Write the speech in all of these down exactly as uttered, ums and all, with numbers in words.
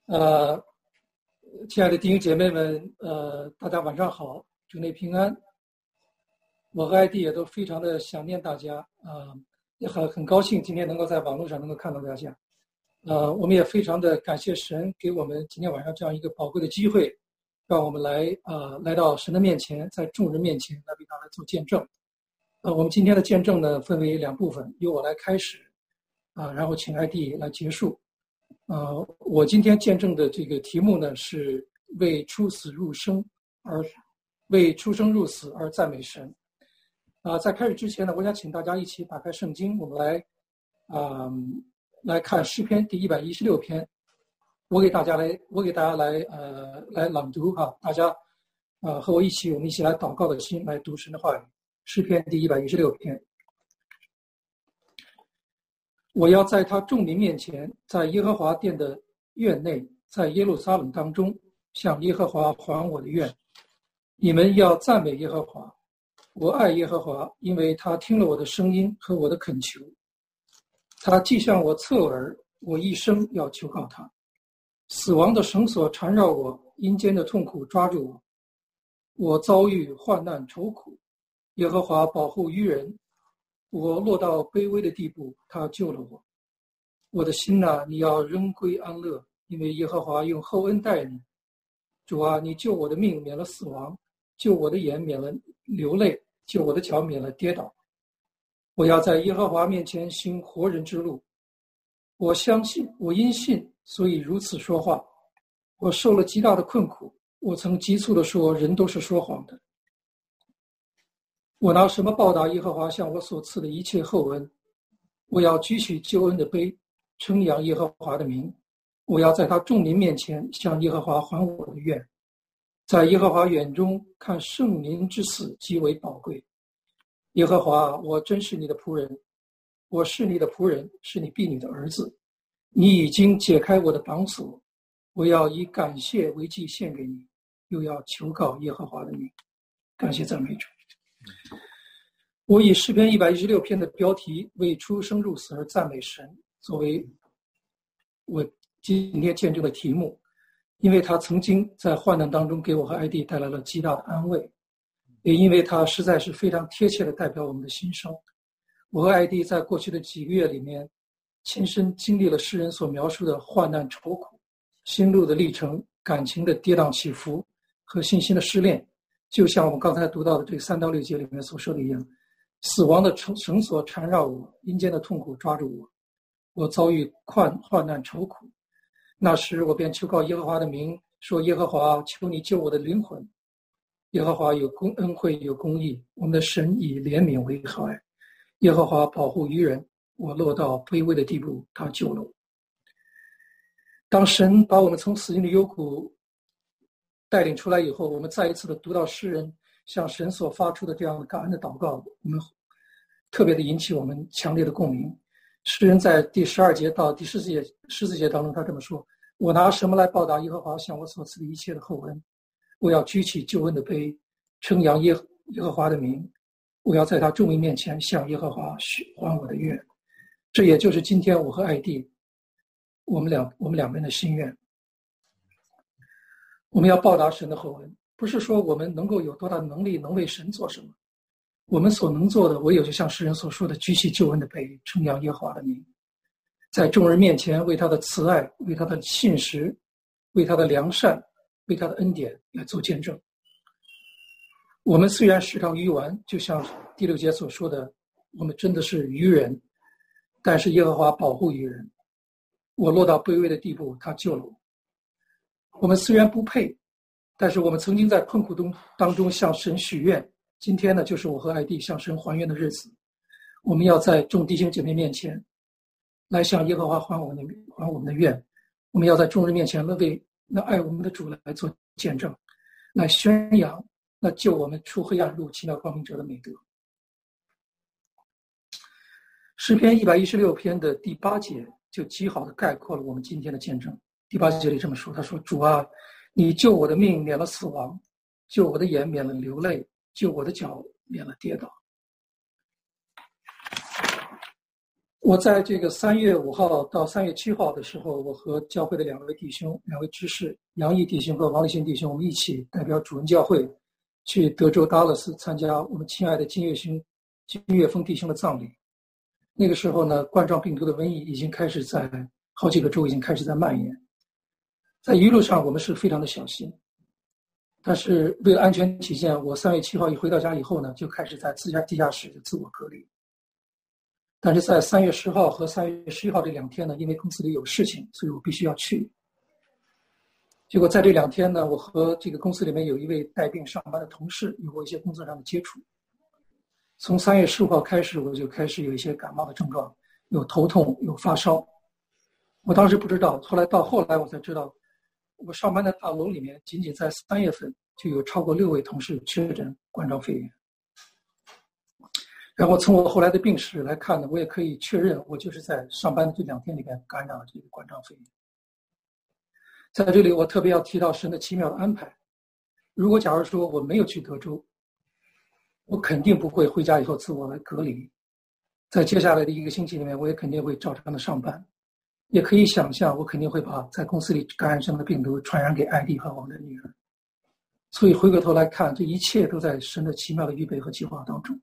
呃，亲爱的弟兄姐妹们，呃，大家晚上好，主内平安。我和艾迪也都非常的想念大家啊、呃，也很很高兴今天能够在网络上能够看到大家。呃，我们也非常的感谢神给我们今天晚上这样一个宝贵的机会，让我们来啊、呃、来到神的面前，在众人面前来为他来做见证。呃，我们今天的见证呢分为两部分，由我来开始啊、呃，然后请艾迪来结束。呃，我今天见证的这个题目呢是为出死入生而为出生入死而赞美神。啊、呃，在开始之前呢，我想请大家一起打开圣经，我们来啊、呃、来看诗篇第一百一十六篇。我给大家来，我给大家来呃来朗读哈、啊，大家呃和我一起，我们一起来祷告的心来读神的话语。诗篇第一百一十六篇。我要在他众民面前，在耶和华殿的院内，在耶路撒冷当中，向耶和华还我的愿。你们要赞美耶和华，我爱耶和华，因为他听了我的声音和我的恳求。他既向我侧耳，我一生要求告他。死亡的绳索缠绕我，阴间的痛苦抓住我。我遭遇患难愁苦，耶和华保护愚人。我落到卑微的地步，他救了我。我的心啊，你要仍归安乐，因为耶和华用厚恩待你。主啊，你救我的命免了死亡，救我的眼免了流泪，救我的脚免了跌倒。我要在耶和华面前行活人之路。我相信，我因信，所以如此说话。我受了极大的困苦，我曾急促地说，人都是说谎的。我拿什么报答耶和华向我所赐的一切厚恩？我要举起救恩的杯，称扬耶和华的名。我要在他众民面前向耶和华还我的愿。在耶和华眼中看圣民之死极为宝贵。耶和华，我真是你的仆人，我是你的仆人，是你婢女的儿子。你已经解开我的绑锁，我要以感谢为祭献给你，又要求告耶和华的名。感谢赞美主。我以诗篇一百一十六篇的标题为出生入死而赞美神作为我今天见证的题目，因为他曾经在患难当中给我和艾迪带来了极大的安慰，也因为他实在是非常贴切的代表我们的心声。我和艾迪在过去的几个月里面亲身经历了诗人所描述的患难愁苦、心路的历程、感情的跌宕起伏和信心的失恋，就像我们刚才读到的这三到六节里面所说的一样，死亡的绳索缠绕我，阴间的痛苦抓住我，我遭遇患患难愁苦。那时我便求告耶和华的名，说耶和华，求你救我的灵魂。耶和华有公恩惠，有公义，我们的神以怜悯为怀。耶和华保护愚人，我落到卑微的地步，他救了我。当神把我们从死荫的幽谷带领出来以后，我们再一次的读到诗人向神所发出的这样的感恩的祷告，我们特别的引起我们强烈的共鸣。诗人在第十二节到第十四节十四节当中，他这么说：我拿什么来报答耶和华向我所赐的一切的厚恩？我要举起救恩的杯，称扬耶耶和华的名。我要在他众民面前向耶和华还我的愿。这也就是今天我和艾弟我们两我们两边的心愿。我们要报答神的厚恩，不是说我们能够有多大的能力能为神做什么，我们所能做的唯有就像诗人所说的，举起救恩的杯，称扬耶和华的名，在众人面前为他的慈爱，为他的信实，为他的良善，为他的恩典来做见证。我们虽然时常愚顽，就像第六节所说的，我们真的是愚人，但是耶和华保护愚人。我落到卑微的地步，他救了我。我们虽然不配，但是我们曾经在困苦中当中向神许愿。今天呢，就是我和艾弟向神还愿的日子。我们要在众弟兄姐妹面前来向耶和华还我们的还我们的愿。我们要在众人面前来为那爱我们的主来做见证，来宣扬那救我们出黑暗入奇妙光明者的美德。诗篇一百一十六篇的第八节就极好的概括了我们今天的见证。第八节里这么说，他说：主啊，你救我的命免了死亡，救我的眼免了流泪，救我的脚免了跌倒。 我在这个三月五号到三月七号的时候，我和教会的两位弟兄、两位执事杨毅弟兄和王立新弟兄，我们一起代表主恩教会去德州达拉斯参加我们亲爱的金岳兄、金岳峰弟兄的葬礼。那个时候呢，冠状病毒的瘟疫已经开始在好几个州已经开始在蔓延。在一路上我们是非常的小心，但是为了安全起见，我三月七号一回到家以后呢，就开始在自家地下室自我隔离。但是在三月十号和三月十一号这两天呢，因为公司里有事情，所以我必须要去。结果在这两天呢，我和这个公司里面有一位带病上班的同事有过一些工作上的接触。从三月十五号开始，我就开始有一些感冒的症状，有头痛，有发烧。我当时不知道，后来到后来我才知道，我上班的大楼里面，仅仅在三月份就有超过六位同事确诊冠状肺炎。然后从我后来的病史来看呢，我也可以确认，我就是在上班的这两天里面感染了这个冠状肺炎。在这里，我特别要提到神的奇妙的安排。如果假如说我没有去德州，我肯定不会回家以后自我来隔离。在接下来的一个星期里面，我也肯定会照常的上班。也可以想象，我肯定会把在公司里感染上的病毒传染给艾迪和我们的女儿。所以回过头来看，这一切都在神的奇妙的预备和计划当中。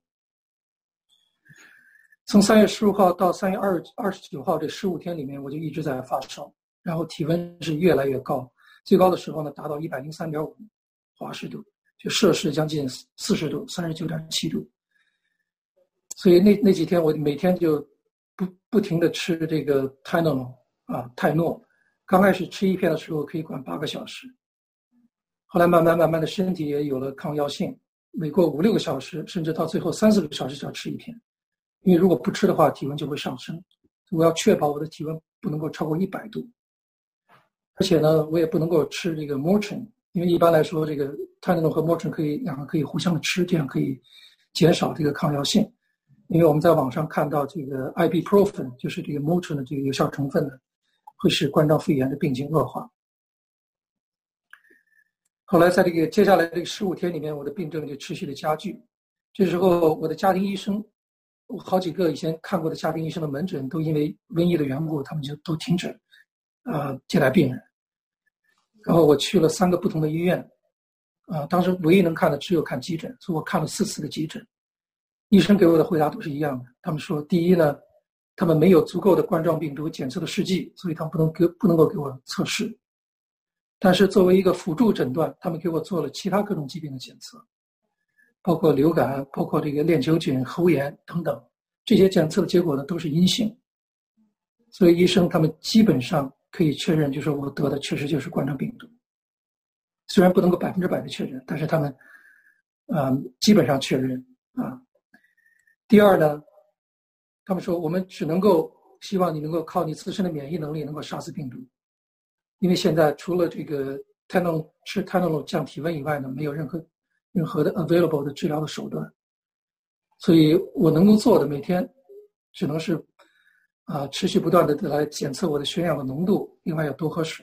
从三月十五号到三月二二十九号这十五天里面，我就一直在发烧，然后体温是越来越高，最高的时候呢达到一百零三点五华氏度，就摄氏将近四十度，三十九点七度。所以那那几天我每天就不不停的吃这个泰诺啊泰诺，刚开始吃一片的时候可以管八个小时，后来慢慢慢慢的身体也有了抗药性，每过五六个小时，甚至到最后三四个小时就要吃一片。因为如果不吃的话，体温就会上升。我要确保我的体温不能够超过一百度，而且呢，我也不能够吃这个 Motrin， 因为一般来说，这个 Tylenol 和 Motrin 可以两个可以互相的吃，这样可以减少这个抗药性。因为我们在网上看到这个 Ibuprofen， 就是这个 Motrin 的这个有效成分呢，会使冠状肺炎的病情恶化。后来在这个接下来这个十五天里面，我的病症就持续的加剧。这时候，我的家庭医生。我好几个以前看过的家庭医生的门诊都因为瘟疫的缘故，他们就都停止呃接待病人。然后我去了三个不同的医院，啊、呃，当时唯一能看的只有看急诊，所以我看了四次的急诊。医生给我的回答都是一样的，他们说，第一呢，他们没有足够的冠状病毒检测的试剂，所以他们不能给不能够给我测试。但是作为一个辅助诊断，他们给我做了其他各种疾病的检测。包括流感，包括这个链球菌、喉炎等等，这些检测的结果呢都是阴性，所以医生他们基本上可以确认，就是我得的确实就是冠状病毒。虽然不能够百分之百的确认，但是他们，呃，基本上确认啊。第二呢，他们说我们只能够希望你能够靠你自身的免疫能力能够杀死病毒，因为现在除了这个泰诺吃泰诺降体温以外呢，没有任何。任何的 available 的治疗的手段，所以我能够做的每天只能是啊、呃、持续不断的来检测我的血氧的浓度，另外要多喝水。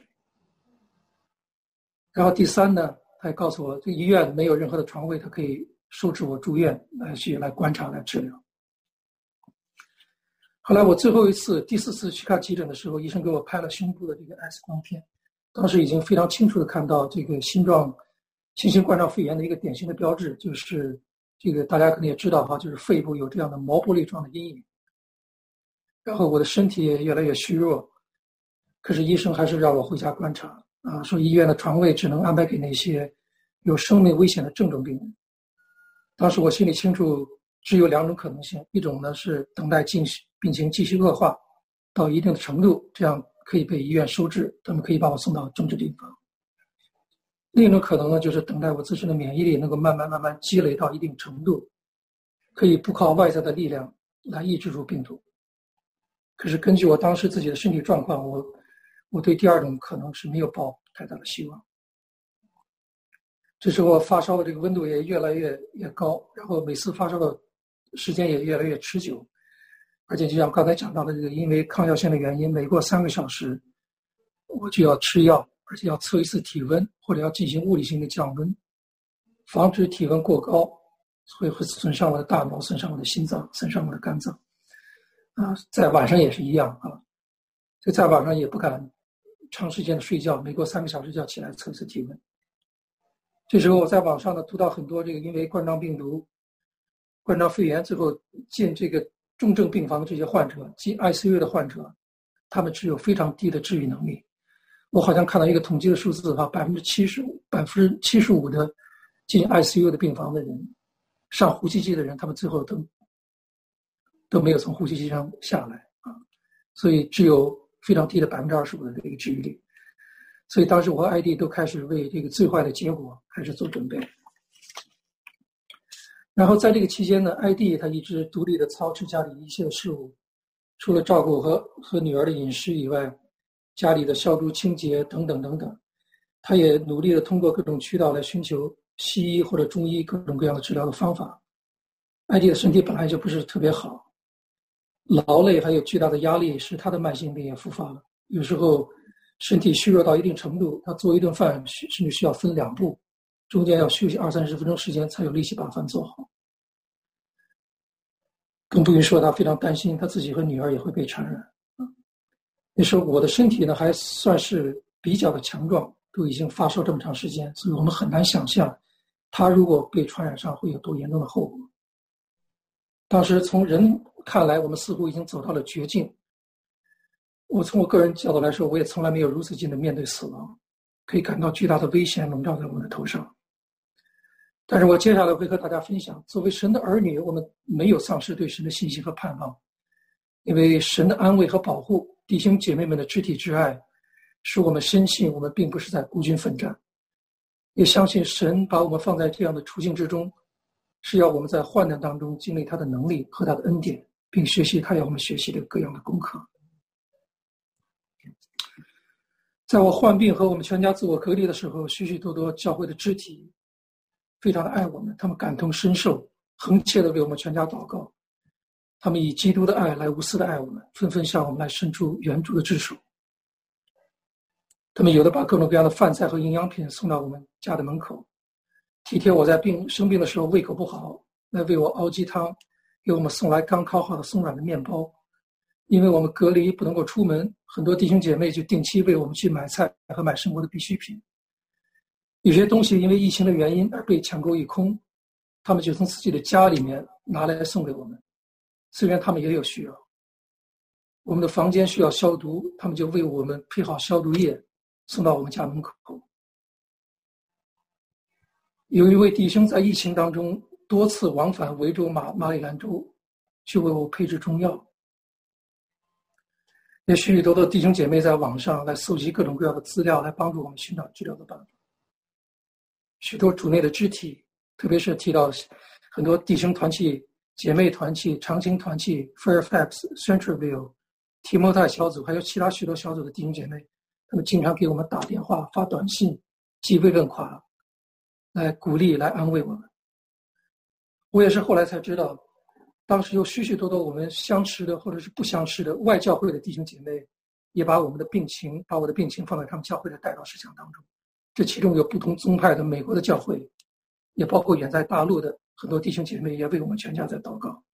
然后第三呢，他也告诉我，这医院没有任何的床位，他可以收治我住院来去来观察来治疗。后来我最后一次第四次去看急诊的时候，医生给我拍了胸部的这个 X 光片，当时已经非常清楚的看到这个心状。新型冠状肺炎的一个典型的标志就是这个大家可能也知道哈，就是肺部有这样的毛玻璃状的阴影。然后我的身体也越来越虚弱，可是医生还是让我回家观察啊，说医院的床位只能安排给那些有生命危险的重症病人。当时我心里清楚，只有两种可能性，一种呢是等待进病情继续恶化到一定的程度，这样可以被医院收治，他们可以把我送到重症病房。另一种可能呢，就是等待我自身的免疫力能够慢慢慢慢积累到一定程度，可以不靠外在的力量来抑制住病毒。可是根据我当时自己的身体状况，我我对第二种可能是没有抱太大的希望。这时候发烧的这个温度也越来越越高，然后每次发烧的时间也越来越持久，而且就像刚才讲到的这个，因为抗药性的原因，每过三个小时我就要吃药。而且要测一次体温，或者要进行物理性的降温，防止体温过高，所以会损伤我的大脑，损伤我的心脏，损伤我的肝脏。 啊，在晚上也是一样啊，就在晚上也不敢长时间的睡觉，每过三个小时就要起来测一次体温。这时候我在网上呢读到很多这个因为冠状病毒、冠状肺炎最后进这个重症病房的这些患者，进 I C U 的患者，他们只有非常低的治愈能力。我好像看到一个统计的数字哈，百分之七十五、百分之七十五的进 I C U 的病房的人，上呼吸机的人，他们最后都都没有从呼吸机上下来啊，所以只有非常低的百分之二十五的这个治愈率。所以当时我和 I D 都开始为这个最坏的结果开始做准备。然后在这个期间呢 ，I D 他一直独立的操持家里一切的事务，除了照顾和和女儿的饮食以外，家里的消毒清洁等等等等，他也努力的通过各种渠道来寻求西医或者中医各种各样的治疗的方法。I D 的身体本来就不是特别好，劳累还有巨大的压力使他的慢性病也复发了。有时候身体虚弱到一定程度，他做一顿饭甚至需要分两步，中间要休息二三十分钟时间才有力气把饭做好。更不用说他非常担心他自己和女儿也会被传染。那时候我的身体呢还算是比较的强壮，都已经发烧这么长时间，所以我们很难想象他如果被传染上会有多严重的后果。当时从人看来，我们似乎已经走到了绝境。我从我个人角度来说，我也从来没有如此近的面对死亡，可以感到巨大的危险笼罩在我们的头上。但是我接下来会和大家分享，作为神的儿女，我们没有丧失对神的信心和盼望，因为神的安慰和保护，弟兄姐妹们的肢体之爱，使我们深信我们并不是在孤军奋战，也相信神把我们放在这样的处境之中，是要我们在患难当中经历他的能力和他的恩典，并学习他要我们学习的各样的功课。在我患病和我们全家自我隔离的时候，许许多多教会的肢体非常的爱我们，他们感同身受，恒切的为我们全家祷告。他们以基督的爱来无私的爱我们，纷纷向我们来伸出援助的之手。他们有的把各种各样的饭菜和营养品送到我们家的门口，体贴我在病生病的时候胃口不好，来为我熬鸡汤，给我们送来刚烤好的松软的面包。因为我们隔离不能够出门，很多弟兄姐妹就定期为我们去买菜和买生活的必需品。有些东西因为疫情的原因而被抢购一空，他们就从自己的家里面拿来送给我们。虽然他们也有需要，我们的房间需要消毒，他们就为我们配好消毒液送到我们家门口。有一位弟兄在疫情当中多次往返维州马马里兰州，去为我配置中药。也许许多多弟兄姐妹在网上来搜集各种各样的资料，来帮助我们寻找治疗的办法。许多主内的肢体，特别是提到很多弟兄团契、姐妹团契、长青团契、Fairfax、Centralville、提摩太小组，还有其他许多小组的弟兄姐妹，他们经常给我们打电话、发短信、寄慰问卡，来鼓励、来安慰我们。我也是后来才知道，当时有许许多多我们相识的或者是不相识的外教会的弟兄姐妹，也把我们的病情，把我的病情放在他们教会的代祷事项当中。这其中有不同宗派的美国的教会，也包括远在大陆的很多弟兄姐妹，也为我们全家在祷告。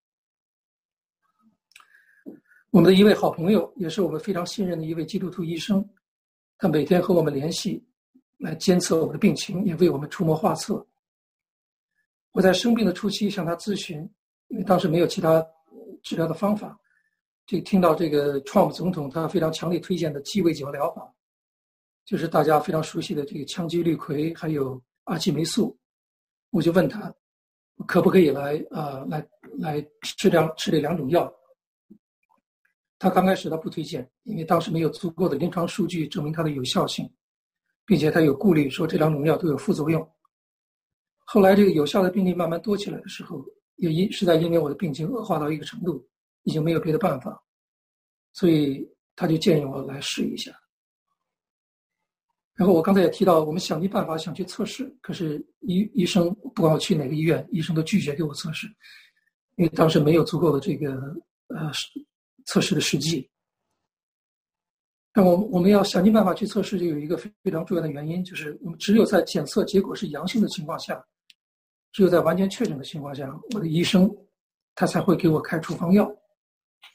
我们的一位好朋友，也是我们非常信任的一位基督徒医生，他每天和我们联系，来监测我们的病情，也为我们出谋划策。我在生病的初期向他咨询，因为当时没有其他治疗的方法，这听到这个 Trump 总统他非常强烈推荐的鸡尾酒疗法，就是大家非常熟悉的这个羟基氯喹还有阿奇霉素，我就问他可不可以来啊、呃、来来吃两吃这两种药。他刚开始他不推荐，因为当时没有足够的临床数据证明它的有效性，并且他有顾虑说这两种药都有副作用。后来这个有效的病例慢慢多起来的时候，也因实在因为我的病情恶化到一个程度，已经没有别的办法，所以他就建议我来试一下。然后我刚才也提到，我们想尽办法想去测试，可是医医生不管我去哪个医院，医生都拒绝给我测试，因为当时没有足够的这个呃测试的时机。但我我们要想尽办法去测试，就有一个非常重要的原因，就是我们只有在检测结果是阳性的情况下，只有在完全确诊的情况下，我的医生他才会给我开处方药。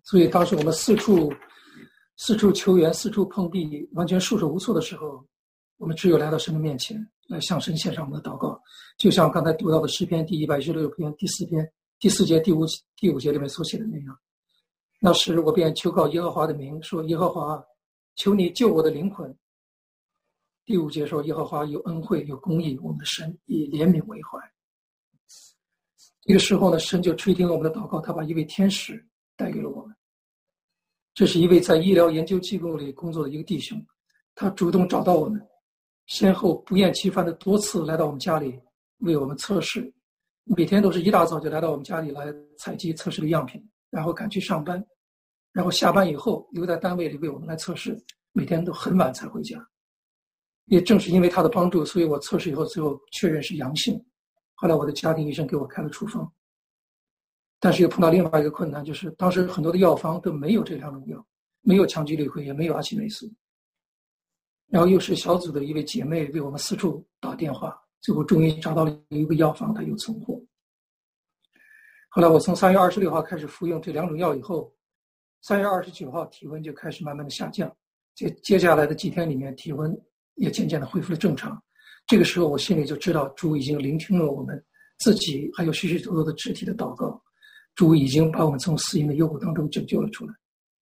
所以当时我们四处四处求援，四处碰壁，完全束手无策的时候，我们只有来到神的面前，来向神献上我们的祷告。就像刚才读到的诗篇第一百一十六篇第四篇第四节第五第五节里面所写的那样，那时我便求告耶和华的名，说耶和华，求你救我的灵魂。第五节说耶和华有恩惠有公义，我们的神以怜悯为怀。这个时候呢，神就垂听了我们的祷告，他把一位天使带给了我们。这是一位在医疗研究机构里工作的一个弟兄，他主动找到我们，先后不厌其烦的多次来到我们家里为我们测试，每天都是一大早就来到我们家里来采集测试的样品，然后赶去上班，然后下班以后留在单位里为我们来测试，每天都很晚才回家。也正是因为他的帮助，所以我测试以后最后确认是阳性，后来我的家庭医生给我开了处方。但是又碰到另外一个困难，就是当时很多的药房都没有这两种药，没有羟基氯喹，也没有阿奇霉素。然后又是小组的一位姐妹为我们四处打电话，最后终于找到了一个药房，它有存货。后来我从三月二十六号开始服用这两种药以后，三月二十九号体温就开始慢慢的下降，接接下来的几天里面体温也渐渐的恢复了正常。这个时候我心里就知道主已经聆听了我们自己还有许许多多的肢体的祷告，主已经把我们从死荫的幽谷当中拯救了出来。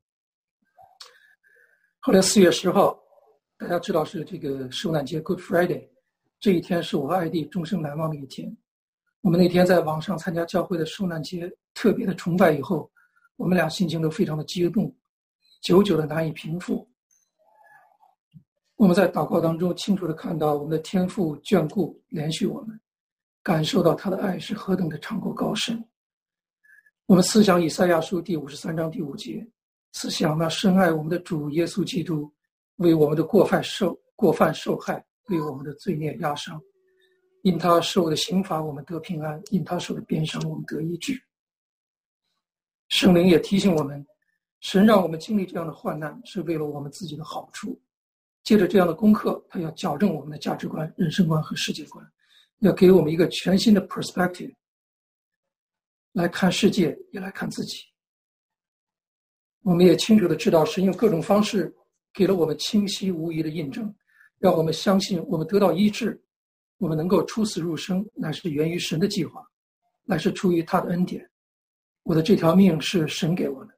后来四月十号，大家知道是这个受难节 Good Friday， 这一天是我和艾蒂终生难忘的一天。我们那天在网上参加教会的受难节特别的崇拜以后，我们俩心情都非常的激动，久久的难以平复。我们在祷告当中清楚地看到我们的天父眷顾怜恤我们，感受到他的爱是何等的长阔高深。我们思想以赛亚书第五十三章第五节，思想那深爱我们的主耶稣基督，为我们的过犯受过犯受害，为我们的罪孽压伤，因他受的刑罚我们得平安，因他受的鞭伤我们得医治。圣灵也提醒我们，神让我们经历这样的患难是为了我们自己的好处。借着这样的功课，他要矫正我们的价值观、人生观和世界观，要给我们一个全新的 perspective 来看世界，也来看自己。我们也清楚地知道，神用各种方式给了我们清晰无疑的印证，让我们相信我们得到医治，我们能够出死入生，乃是源于神的计划，乃是出于他的恩典。我的这条命是神给我的。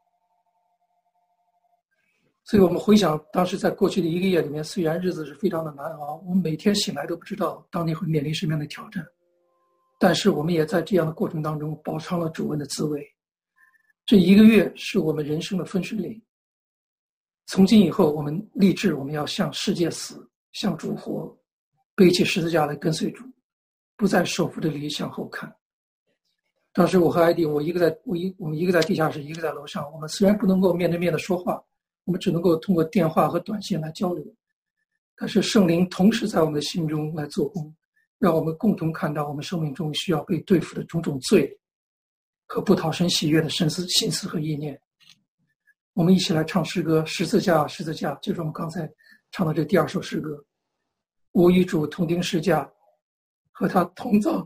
所以我们回想当时在过去的一个月里面，虽然日子是非常的难熬，我们每天醒来都不知道当天会面临什么样的挑战，但是我们也在这样的过程当中饱尝了主恩的滋味。这一个月是我们人生的分水岭，从今以后我们立志，我们要向世界死，向主活，背起十字架来跟随主，不再手扶着犁向后看。当时我和艾迪，我一个在我一我们一个在地下室，一个在楼上，我们虽然不能够面对面的说话，我们只能够通过电话和短信来交流，但是圣灵同时在我们的心中来做工，让我们共同看到我们生命中需要被对付的种种罪和不讨神喜悦的心思心思和意念。我们一起来唱诗歌，十字架十字架，就是我们刚才唱的这第二首诗歌。我与主同钉十架，和他同葬，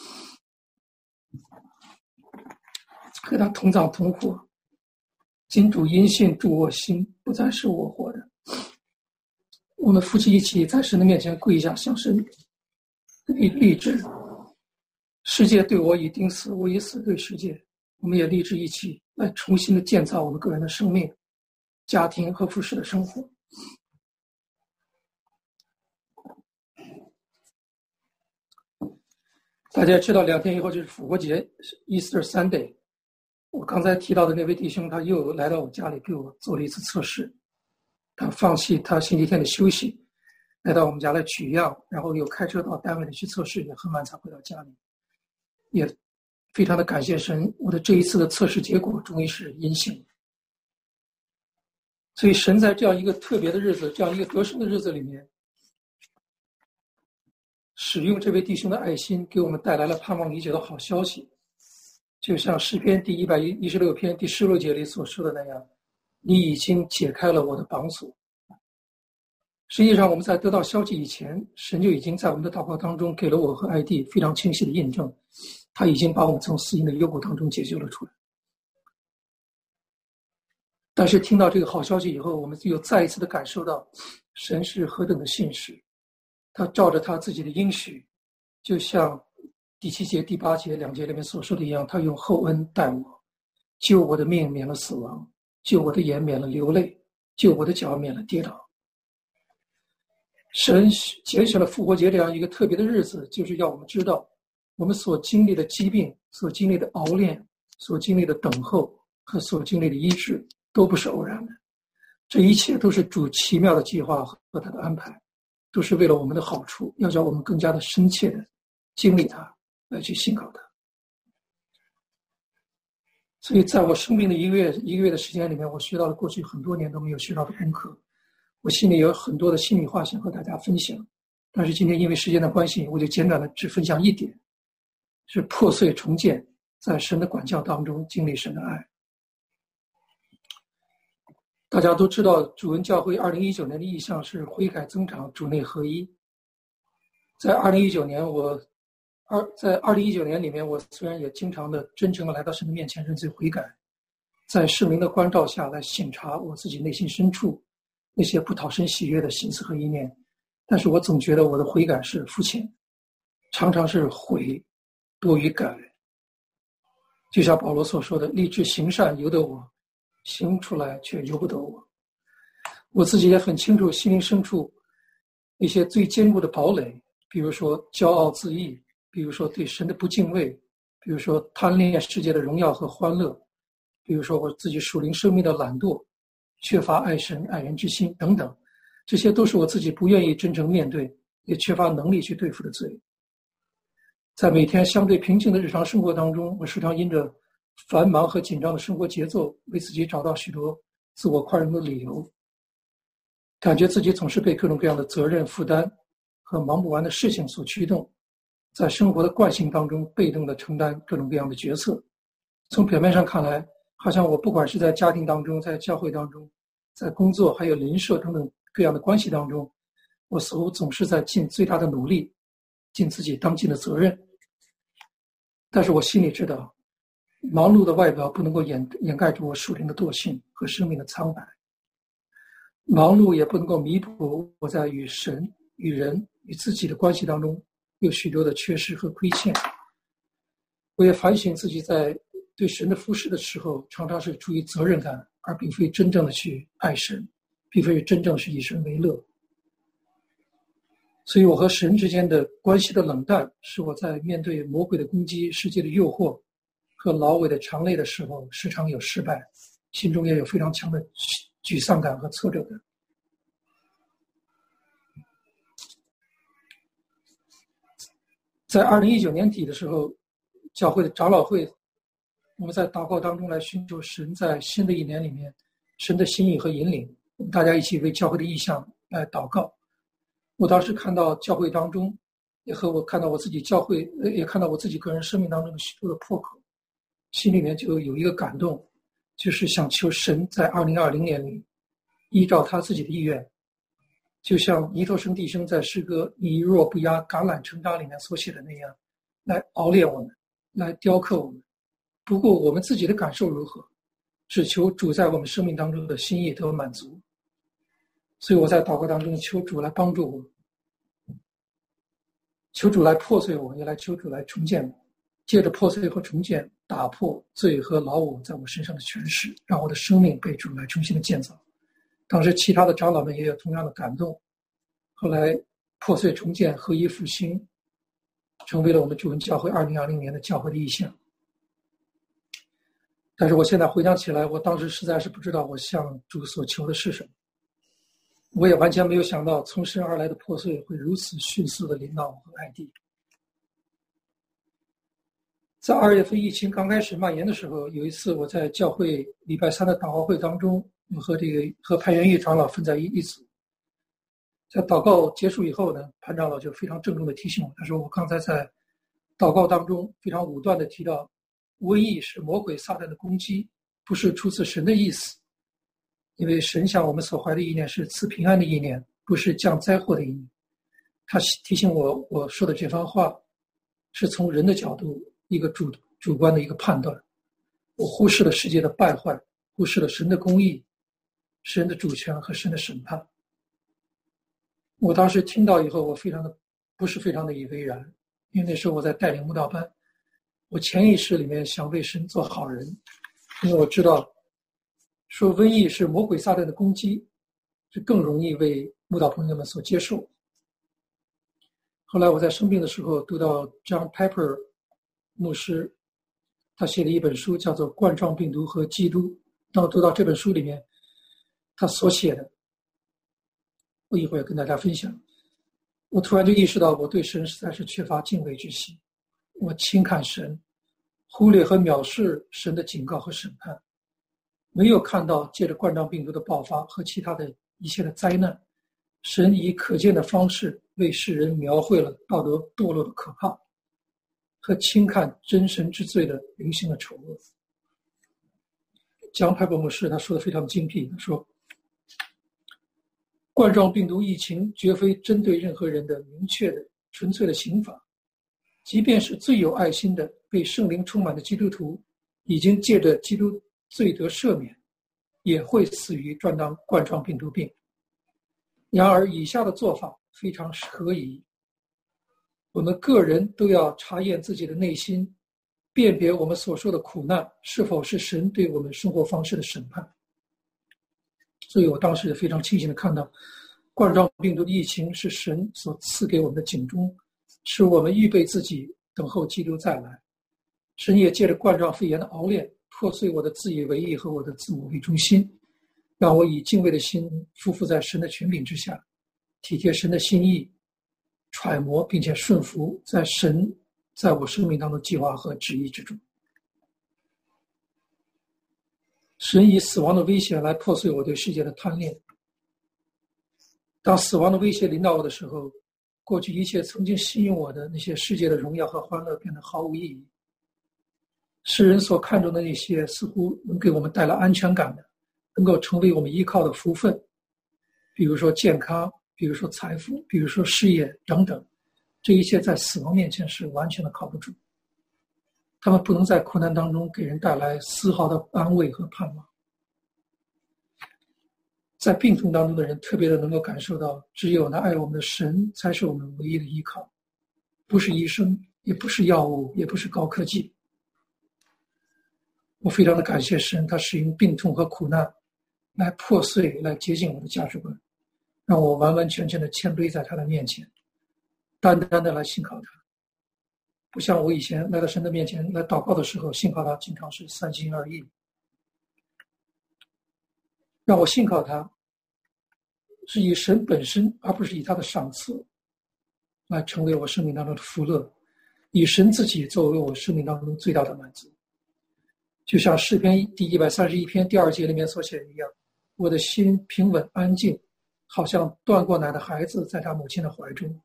和他同葬同活。今主因信住我心，不再是我活的。我们夫妻一起在神的面前跪下，向神立立志：世界对我已钉死，我已死对世界。我们也立志一起来重新的建造我们个人的生命、家庭和服侍的生活。大家知道，两天以后就是复活节 Easter Sunday。我刚才提到的那位弟兄，他又来到我家里给我做了一次测试。他放弃他星期天的休息，来到我们家来取样，然后又开车到单位里去测试，也很晚才回到家里。也非常的感谢神，我的这一次的测试结果终于是阴性。所以神在这样一个特别的日子，这样一个得胜的日子里面，使用这位弟兄的爱心，给我们带来了盼望已久的好消息。就像诗篇第一百一十六篇第十六节里所说的那样，你已经解开了我的绑锁。实际上我们在得到消息以前，神就已经在我们的祷告当中给了我和艾蒂非常清晰的印证，他已经把我们从死荫的幽谷当中解救了出来。 但是听到这个好消息以后，我们又再一次的感受到神是何等的信实，他照着他自己的应许，就像第七节第八节两节里面所说的一样，他用厚恩待我，救我的命免了死亡，救我的眼免了流泪，救我的脚免了跌倒。神拣选了复活节这样一个特别的日子，就是要我们知道我们所经历的疾病，所经历的熬炼，所经历的等候和所经历的医治都不是偶然的，这一切都是主奇妙的计划和他的安排，都是为了我们的好处，要叫我们更加的深切的经历他，来去信靠他。所以在我生命的一个月一个月的时间里面，我学到了过去很多年都没有学到的功课，我心里有很多的心里话想和大家分享，但是今天因为时间的关系，我就简短的只分享一点，是破碎重建，在神的管教当中经历神的爱。大家都知道主恩教会二零一九年的意向是悔改增长，主内合一。在二零一九年我二在二零一九年里面，我虽然也经常的真诚的来到神的面前认罪悔改，在圣灵的关照下来省察我自己内心深处那些不讨神喜悦的心思和意念，但是我总觉得我的悔改是肤浅，常常是悔多于改。就像保罗所说的，立志行善由得我，行出来却由不得我。我自己也很清楚心灵深处一些最坚固的堡垒，比如说骄傲自义，比如说对神的不敬畏，比如说贪恋世界的荣耀和欢乐，比如说我自己属灵生命的懒惰，缺乏爱神爱人之心等等，这些都是我自己不愿意真正面对，也缺乏能力去对付的罪。在每天相对平静的日常生活当中，我时常因着繁忙和紧张的生活节奏，为自己找到许多自我宽容的理由，感觉自己总是被各种各样的责任负担和忙不完的事情所驱动，在生活的惯性当中被动地承担各种各样的角色。从表面上看来，好像我不管是在家庭当中，在教会当中，在工作还有邻舍等等各样的关系当中，我似乎总是在尽最大的努力，尽自己当尽的责任。但是我心里知道，忙碌的外表不能够掩掩盖住我属灵的惰性和生命的苍白，忙碌也不能够弥补我在与神、与人、与自己的关系当中有许多的缺失和亏欠。我也反省自己在对神的服侍的时候，常常是出于责任感，而并非真正的去爱神，并非真正是以神为乐。所以我和神之间的关系的冷淡，使我在面对魔鬼的攻击、世界的诱惑和劳委的长累的时候，时常有失败，心中也有非常强的沮丧感和挫折感。在二零一九年底的时候，教会的长老会，我们在祷告当中来寻求神在新的一年里面神的心意和引领，我们大家一起为教会的意向来祷告。我当时看到教会当中，也和我看到我自己教会，也看到我自己个人生命当中的许多的破口，心里面就有一个感动，就是想求神在二零二零年里依照他自己的意愿，就像尼头生弟兄在诗歌以若不压橄榄成渣里面所写的那样，来熬炼我们，来雕刻我们。不过我们自己的感受如何，只求主在我们生命当中的心意得满足。所以我在祷告当中求主来帮助我，求主来破碎我，也来求主来重建我，借着破碎和重建，打破罪和老我在我身上的权势，让我的生命被主来重新的建造。当时其他的长老们也有同样的感动，后来破碎重建合一复兴，成为了我们主恩教会二零二零年的教会的意向。但是我现在回想起来，我当时实在是不知道我向主所求的是什么，我也完全没有想到从神而来的破碎会如此迅速的临到我和爱弟。在二月份疫情刚开始蔓延的时候，有一次我在教会礼拜三的祷告会当中，我和这个和潘元玉长老分在一组。在祷告结束以后呢，潘长老就非常郑重的提醒我，他说我刚才在祷告当中非常武断的提到，瘟疫是魔鬼撒旦的攻击，不是出自神的意思。因为神向我们所怀的意念是赐平安的意念，不是降灾祸的意念。他提醒我，我说的这番话是从人的角度一个主主观的一个判断，我忽视了世界的败坏，忽视了神的公义， 神的主权和神的审判。我当时听到以后，我非常的不是非常的以为然，因为那时候我在带领慕道班，我潜意识里面想为神做好人，因为我知道说瘟疫是魔鬼撒旦的攻击，是更容易为慕道朋友们所接受。后来我在生病的时候读到 John Piper 牧师，他写了一本书叫做《冠状病毒和基督》。当我读到这本书里面他所写的，我一会儿跟大家分享，我突然就意识到我对神实在是缺乏敬畏之心，我轻看神，忽略和藐视神的警告和审判，没有看到借着冠状病毒的爆发和其他的一切的灾难，神以可见的方式为世人描绘了道德堕落的可怕和轻看真神之罪的灵性的丑恶。江派伯牧师他说的非常精辟，他说冠状病毒疫情绝非针对任何人的明确的纯粹的刑罚，即便是最有爱心的被圣灵充满的基督徒，已经借着基督罪得赦免，也会死于冠状冠状病毒病。然而以下的做法非常合宜，我们个人都要查验自己的内心，辨别我们所受的苦难是否是神对我们生活方式的审判。所以我当时也非常清醒地看到，冠状病毒的疫情是神所赐给我们的警钟，使我们预备自己等候基督再来。神也借着冠状肺炎的熬炼，破碎我的自以为意和我的自我为中心，让我以敬畏的心匍匐在神的权柄之下，体贴神的心意，揣摩并且顺服在神在我生命当中计划和旨意之中。神以死亡的威胁来破碎我对世界的贪恋。当死亡的威胁临到我的时候，过去一切曾经吸引我的那些世界的荣耀和欢乐变得毫无意义。世人所看重的那些似乎能给我们带来安全感的，能够成为我们依靠的福分，比如说健康，比如说财富，比如说事业等等，这一切在死亡面前是完全的靠不住。他们不能在苦难当中给人带来丝毫的安慰和盼望。在病痛当中的人特别的能够感受到，只有那爱我们的神才是我们唯一的依靠，不是医生，也不是药物，也不是高科技。我非常的感谢神，他使用病痛和苦难来破碎，来洁净我的价值观，让我完完全全的谦卑在他的面前，单单的来信靠他。不像我以前来到神的面前来祷告的时候，信靠他经常是三心二意。让我信靠他是以神本身，而不是以他的赏赐来成为我生命当中的福乐，以神自己作为我生命当中最大的满足。就像诗篇第一百三十一篇第二节里面所写的一样，我的心平稳安静，好像断过奶的孩子在他母亲的怀中。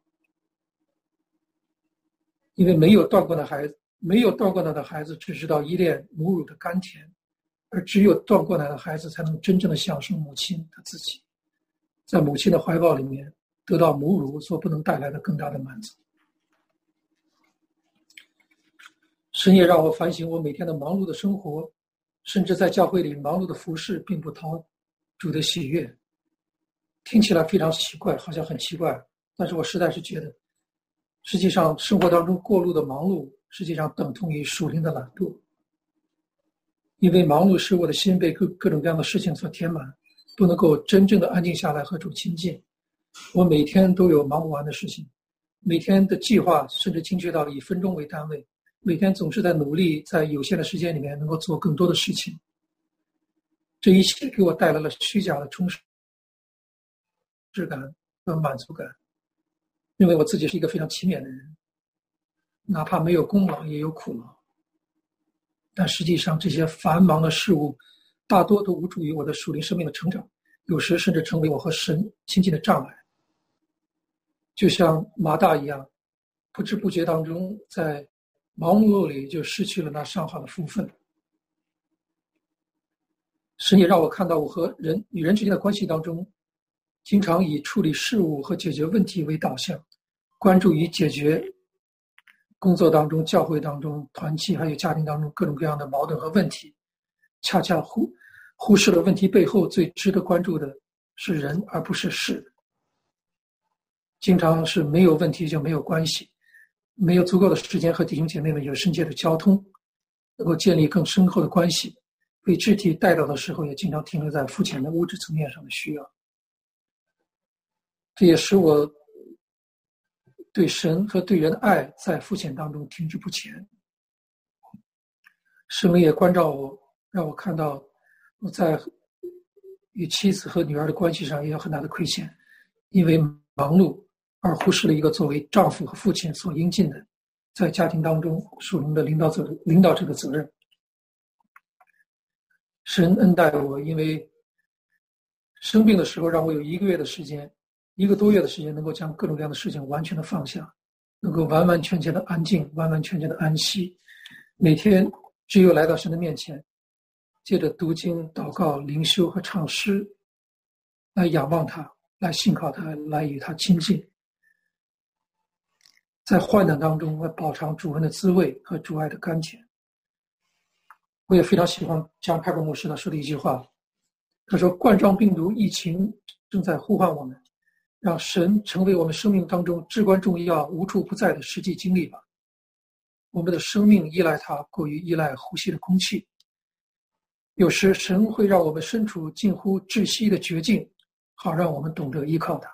因为没有断过的孩子，没有断过奶的孩子只知道依恋母乳的甘甜，而只有断过奶的孩子才能真正的享受母亲他自己，在母亲的怀抱里面得到母乳所不能带来的更大的满足。神也让我反省我每天的忙碌的生活，甚至在教会里忙碌的服侍并不讨主的喜悦。听起来非常奇怪，好像很奇怪，但是我实在是觉得实际上生活当中过路的忙碌实际上等同于属灵的懒惰。因为忙碌使我的心被各各种各样的事情所填满，不能够真正的安静下来和主亲近。我每天都有忙不完的事情，每天的计划甚至精确到以分钟为单位，每天总是在努力在有限的时间里面能够做更多的事情。这一切给我带来了虚假的充实感和满足感，认为我自己是一个非常勤勉的人，哪怕没有功劳也有苦劳。但实际上这些繁忙的事物大多都无助于我的属灵生命的成长，有时甚至成为我和神亲近的障碍。就像马大一样，不知不觉当中在忙碌里就失去了那上好的福分。神也让我看到我和人与人之间的关系当中，经常以处理事物和解决问题为导向，关注于解决工作当中、教会当中、团契还有家庭当中各种各样的矛盾和问题，恰恰忽忽视了问题背后最值得关注的是人，而不是事。经常是没有问题就没有关系，没有足够的时间和弟兄姐妹们有深切的交通，能够建立更深厚的关系，被肢体带到的时候也经常停留在肤浅的物质层面上的需要。这也使我对神和对人的爱在肤浅当中停滞不前。神也关照我，让我看到我在与妻子和女儿的关系上也有很大的亏欠，因为忙碌而忽视了一个作为丈夫和父亲所应尽的在家庭当中属灵的领导者的领导者的责任。神恩待我，因为生病的时候让我有一个月的时间一个多月的时间能够将各种各样的事情完全的放下，能够完完全全的安静，完完全全的安息。每天只有来到神的面前，借着读经、祷告、灵修和唱诗来仰望他，来信靠他，来与他亲近。在患难当中来饱尝主恩的滋味和主爱的甘甜。我也非常喜欢江派克牧师他说的一句话，他说冠状病毒疫情正在呼唤我们，让神成为我们生命当中至关重要、无处不在的实际经历吧。我们的生命依赖它，过于依赖呼吸的空气。有时神会让我们身处近乎窒息的绝境，好让我们懂得依靠它。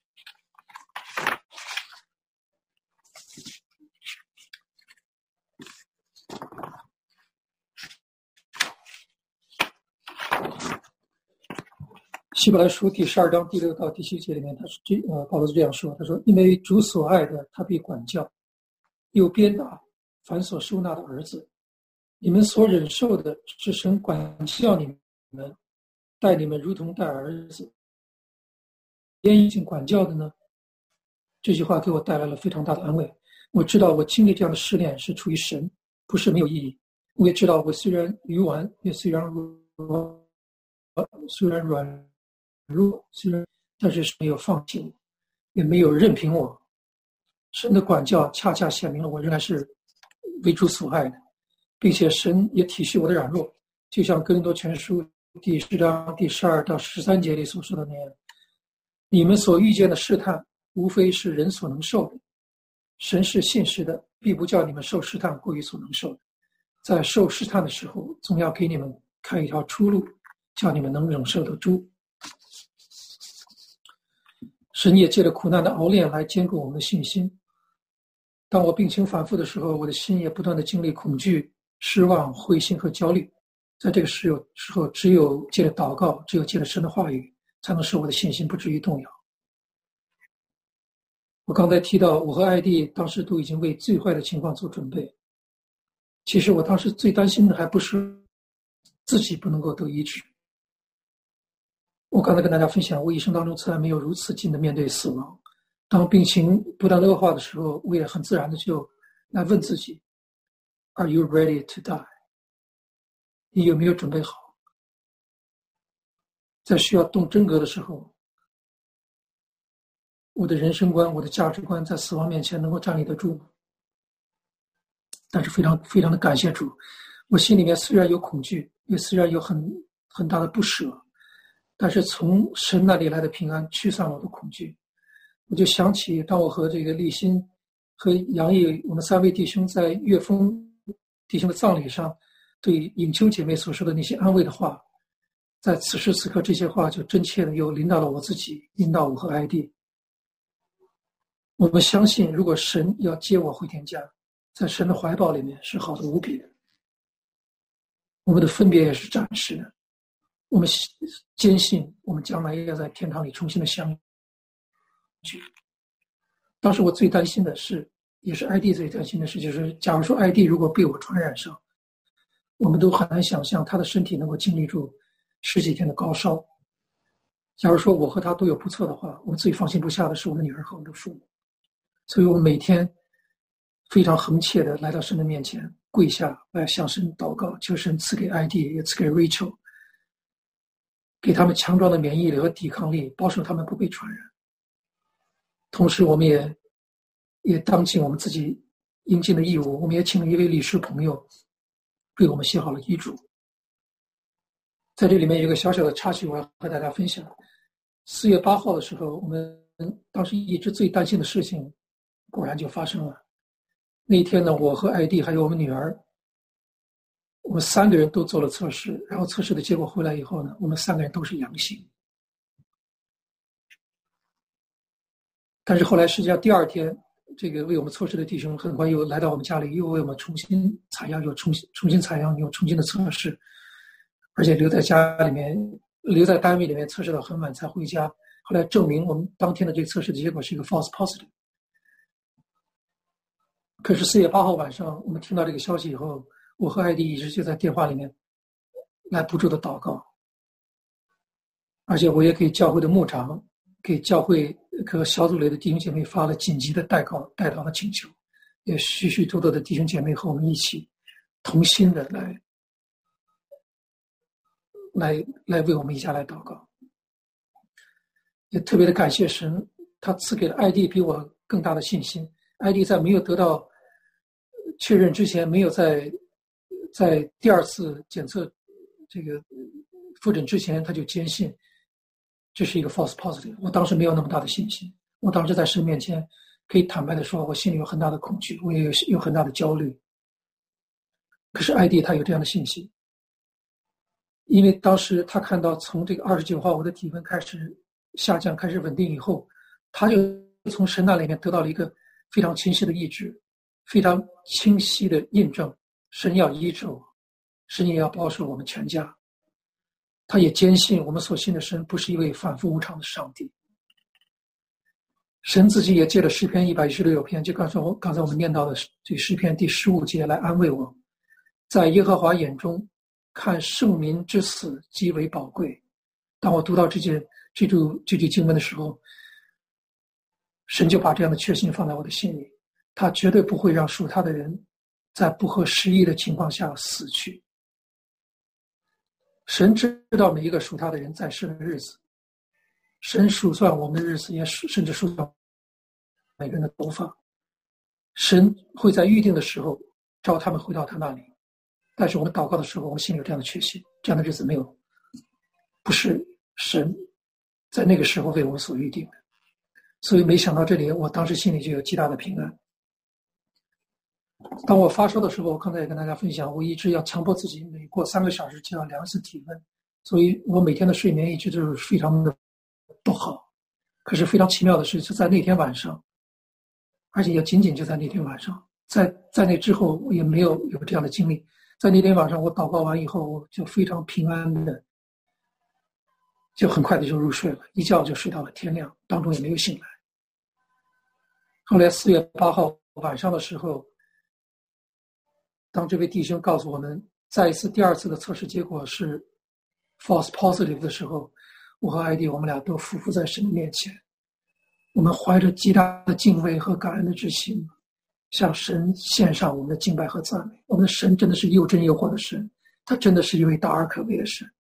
希伯来书第十二章第六到第七节里面，他是这呃保罗是这样说：他说，因为主所爱的，他必管教，又鞭打凡所收纳的儿子。你们所忍受的是神管教你们，待你们如同待儿子。严谨管教的呢？这句话给我带来了非常大的安慰。我知道我经历这样的试炼是出于神，不是没有意义。我也知道我虽然愚顽，也虽然软，虽然软弱，虽然但是没有放弃我，也没有任凭我。神的管教恰恰显明了我仍然是为主所爱的，并且神也体恤我的软弱，就像哥林多前书第十章第十二到十三节里所说的那样，你们所遇见的试探无非是人所能受的，神是信实的，必不叫你们受试探过于所能受的，在受试探的时候总要给你们开一条出路，叫你们能忍受得住。神也借着苦难的熬炼来坚固我们的信心。当我病情反复的时候，我的心也不断的经历恐惧、失望、灰心和焦虑。在这个时候，只有借着祷告，只有借着神的话语，才能使我的信心不至于动摇。我刚才提到，我和艾蒂当时都已经为最坏的情况做准备。其实我当时最担心的还不是自己不能够得医治。我刚才跟大家分享，我一生当中从来没有如此近的面对死亡。当病情不断恶化的时候，我也很自然的就来问自己 Are you ready to die？ 你有没有准备好？在需要动真格的时候，我的人生观、我的价值观在死亡面前能够站立得住吗？但是非常非常的感谢主，我心里面虽然有恐惧，也虽然有很很大的不舍，但是从神那里来的平安驱散了我的恐惧。我就想起当我和这个立新和杨毅我们三位弟兄在岳峰弟兄的葬礼上对尹秋姐妹所说的那些安慰的话，在此时此刻这些话就真切的又临到了我自己，临到我和艾弟。我们相信如果神要接我回天家，在神的怀抱里面是好的无比的。我们的分别也是暂时的，我们坚信我们将来要在天堂里重新的相遇。当时我最担心的是，也是艾弟最担心的事，就是假如说艾弟如果被我传染上，我们都很难想象他的身体能够经历住十几天的高烧。假如说我和他都有不测的话，我最放心不下的是我的女儿和我的父母。所以我每天非常恒切的来到神的面前，跪下来向神祷告，求神赐给艾弟，也赐给 Rachel， 给他们强壮的免疫力和抵抗力，保守他们不被传染。同时我们也也当尽我们自己应尽的义务，我们也请了一位律师朋友为我们写好了遗嘱。 在这里面有一个小小的插曲，我要和大家分享。四月八号的时候，我们当时一直最担心的事情，果然就发生了。那一天呢，我和艾迪还有我们女儿，我们三个人都做了测试，然后测试的结果回来以后呢，我们三个人都是阳性。但是后来实际上第二天，这个为我们测试的弟兄很快又来到我们家里，又为我们重新采样，又重新重新采样，又重新的测试，而且留在家里面，留在单位里面测试到很晚才回家。后来证明我们当天的这个测试的结果是一个 false positive。可是四月八号晚上，我们听到这个消息以后，我和艾迪一直就在电话里面来不住的祷告，而且我也给教会的牧长、给教会和小组里的弟兄姐妹发了紧急的代告、代祷的请求，也许许多多的弟兄姐妹和我们一起同心的来来来为我们一家来祷告。也特别的感谢神，他赐给了艾迪比我更大的信心。艾迪在没有得到确认之前，没有在在第二次检测这个复诊之前，他就坚信这是一个 false positive。我当时没有那么大的信心，我当时在神面前可以坦白的说，我心里有很大的恐惧，我也有有很大的焦虑。可是艾迪他有这样的信心，因为当时他看到从这个二十九号我的体温开始下降，开始稳定以后，他就从神那里面得到了一个非常清晰的意志，非常清晰的印证，神要医治我，神也要保守我们全家。他也坚信我们所信的神不是一位反复无常的上帝。神自己也借了诗篇一百一十六篇，就刚才我刚才我们念到的这诗篇第十五节来安慰我，在耶和华眼中看圣民之死极为宝贵。当我读到这件这句这句经文的时候，神就把这样的确信放在我的心里，他绝对不会让属他的人在不合时宜的情况下死去。神知道每一个属他的人在世的日子，神数算我们的日子，也甚至数算每个人的头发。神会在预定的时候召他们回到他那里，但是我们祷告的时候，我们心里有这样的确信，这样的日子没有，不是神在那个时候为我们所预定的。所以没想到这里，我当时心里就有极大的平安。当我发烧的时候，我刚才也跟大家分享，我一直要强迫自己每过三个小时就要量一次体温，所以我每天的睡眠一直都是非常的不好。可是非常奇妙的是，就在那天晚上，而且也仅仅就在那天晚上，在在那之后我也没有有这样的经历。在那天晚上我祷告完以后，我就非常平安的，就很快的就入睡了，一觉就睡到了天亮，当中也没有醒来。后来四月八号晚上的时候，当这位弟兄告诉我们再一次第二次的测试结果是 false positive 的时候，我和艾迪我们俩都匍匐在神的面前，我们怀着极大的敬畏和感恩的之心，向神献上我们的敬拜和赞美。我们的神真的是又真又活的神，他真的是一位大而可畏的神。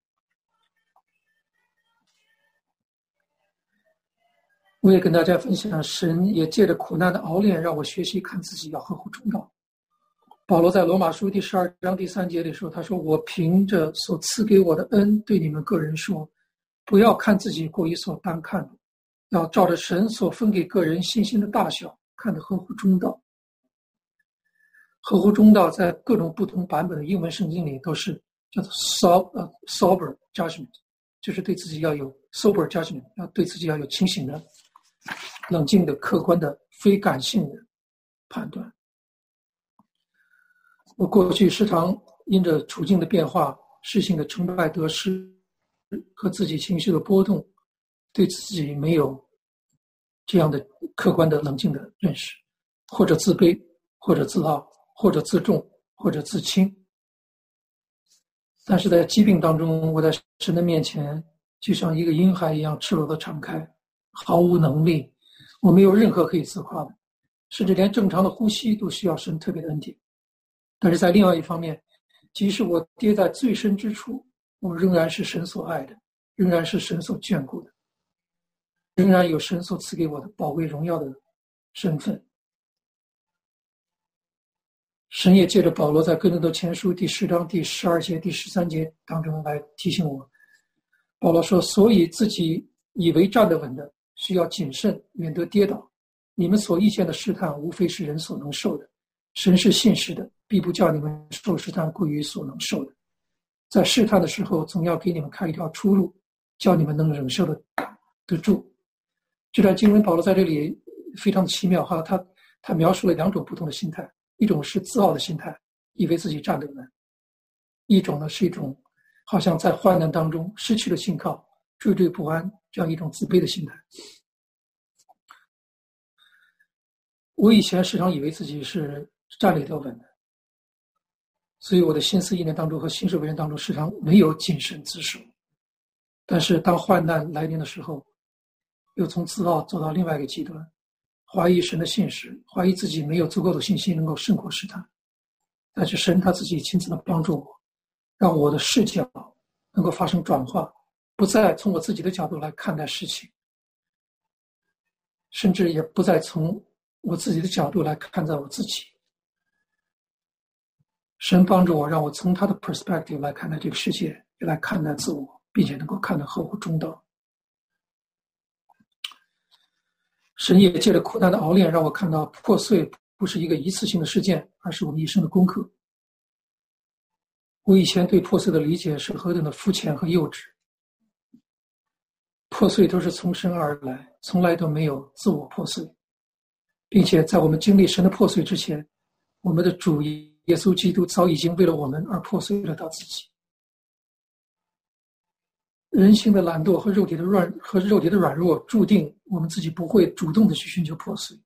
我也跟大家分享，神也借着苦难的熬炼，让我学习看自己要合乎中道。保罗在罗马书第十二章第三节里说，他说，我凭着所赐给我的恩对你们个人说，不要看自己过于所当看的，要照着神所分给个人信心的大小看得合乎中道。合乎中道在各种不同版本的英文圣经里都是叫做 sober judgment， 就是对自己要有 sober judgment， 要对自己要有清醒的、冷静的、客观的、非感性的判断。我过去时常因着处境的变化、事情的成败得失和自己情绪的波动，对自己没有这样的客观的、冷静的认识，或者自卑，或者自傲，或者自重，或者自轻。但是在疾病当中，我在神的面前就像一个婴孩一样赤裸的敞开，毫无能力，我没有任何可以自夸的，甚至连正常的呼吸都需要神特别的恩典。但是在另外一方面，即使我跌在最深之处，我仍然是神所爱的，仍然是神所眷顾的，仍然有神所赐给我的宝贵荣耀的身份。 神也借着保罗在哥林多前书第十章第十二节、第十三节当中来提醒我。保罗说：“所以自己以为站得稳的，需要谨慎，免得跌倒。你们所遇见的试探，无非是人所能受的。神是信实的，必不叫你们受试探过于所能受的。在试探的时候，总要给你们开一条出路，叫你们能忍受的得住。”这段经文，保罗在这里非常的奇妙哈，他他描述了两种不同的心态，一种是自傲的心态，以为自己站得稳；一种呢是一种好像在患难当中失去了信靠，惴惴不安，这样一种自卑的心态。我以前时常以为自己是站立得稳的，所以我的心思意念当中和行事为人当中时常没有谨慎自守。但是当患难来临的时候，又从自傲走到另外一个极端，怀疑神的信实，怀疑自己没有足够的信心能够胜过试探。但是神他自己亲自的帮助我，让我的视角能够发生转化，不再从我自己的角度来看待事情，甚至也不再从我自己的角度来看待我自己。神帮助我，让我从他的 perspective 来看待这个世界，也来看待自我，并且能够看得合乎中道。神也借着苦难的熬炼，让我看到破碎不是一个一次性的事件，而是我们一生的功课。我以前对破碎的理解是何等的肤浅和幼稚。破碎都是从神而来，从来都没有自我破碎，并且在我们经历神的破碎之前，我们的主耶稣基督早已经为了我们而破碎了他自己。人性的懒惰和肉体的软和肉体的软弱，注定我们自己不会主动的去寻求破碎。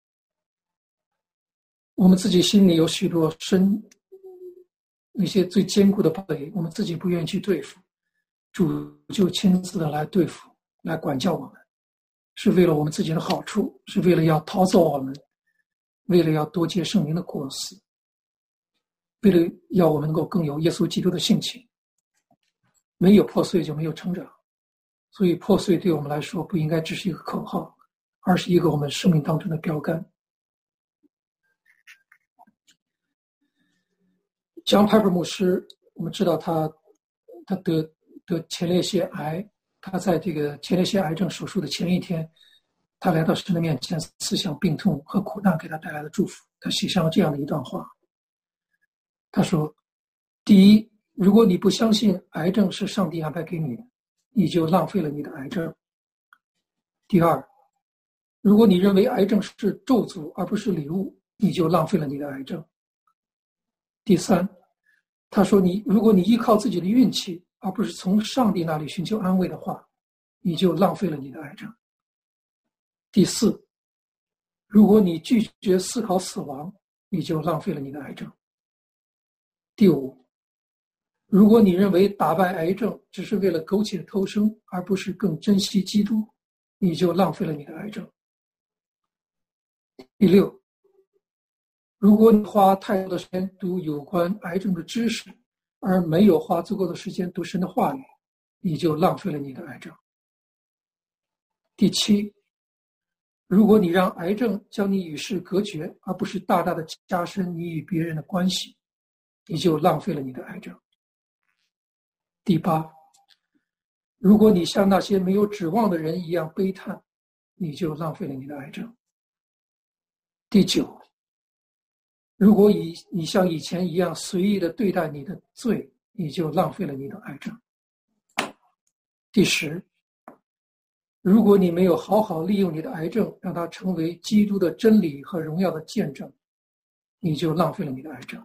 我们自己心里有许多深那些最坚固的堡垒，我们自己不愿意去对付，主就亲自的来对付，来管教我们，是为了我们自己的好处，是为了要陶造我们，为了要多结圣灵的果子，为了要我们能够更有耶稣基督的性情。没有破碎就没有成长，所以破碎对我们来说不应该只是一个口号，而是一个我们生命当中的标杆。John Piper 牧师，我们知道他他得得前列腺癌，他在这个前列腺癌症手术的前一天，他来到神的面前，思想病痛和苦难给他带来的祝福。他写上了这样的一段话，他说：第一，如果你不相信癌症是上帝安排给你的，你就浪费了你的癌症。第二，如果你认为癌症是咒诅而不是礼物，你就浪费了你的癌症。第三，他说你如果你依靠自己的运气而不是从上帝那里寻求安慰的话，你就浪费了你的癌症。第四，如果你拒绝思考死亡，你就浪费了你的癌症。第五，如果你认为打败癌症只是为了苟且偷生，而不是更珍惜基督，你就浪费了你的癌症。第六，如果你花太多的时间读有关癌症的知识，而没有花足够的时间读神的话语，你就浪费了你的癌症。第七，如果你让癌症将你与世隔绝，而不是大大的加深你与别人的关系，你就浪费了你的癌症。第八，如果你像那些没有指望的人一样悲叹，你就浪费了你的癌症。第九，如果以你像以前一样随意的对待你的罪，你就浪费了你的癌症。第十，如果你没有好好利用你的癌症，让它成为基督的真理和荣耀的见证，你就浪费了你的癌症。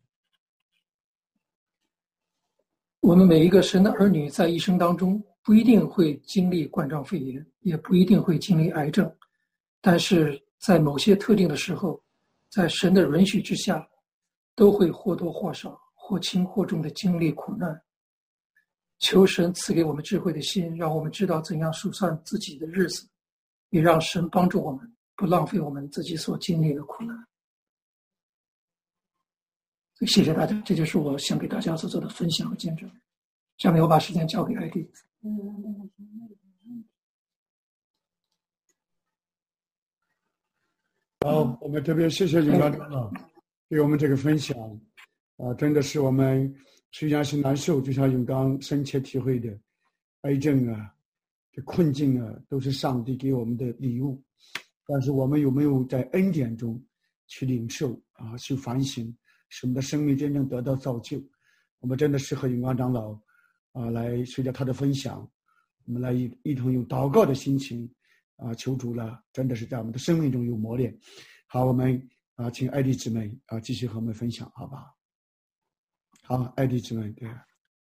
我们每一个神的儿女在一生当中不一定会经历冠状肺炎，也不一定会经历癌症，但是在某些特定的时候，在神的允许之下，都会或多或少、或轻或重的经历苦难。求神赐给我们智慧的心，让我们知道怎样数算自己的日子，也让神帮助我们不浪费我们自己所经历的苦难。谢谢大家，这就是我想给大家所做的分享和见证。下面我把时间交给艾迪。 好，我们特别谢谢永刚长老。 给我们这个分享啊，真的是我们虽然是难受，就像永刚深切体会的，癌症啊，这困境啊，都是上帝给我们的礼物。但是我们有没有在恩典中去领受啊，去反省，使我们的生命真正得到造就？我们真的是和永刚长老啊，来随着他的分享，我们来一一同用祷告的心情啊，求主了，真的是在我们的生命中有磨练。好，我们啊，请艾丽姊妹啊继续和我们分享，好吧？好，艾丽姊妹，对，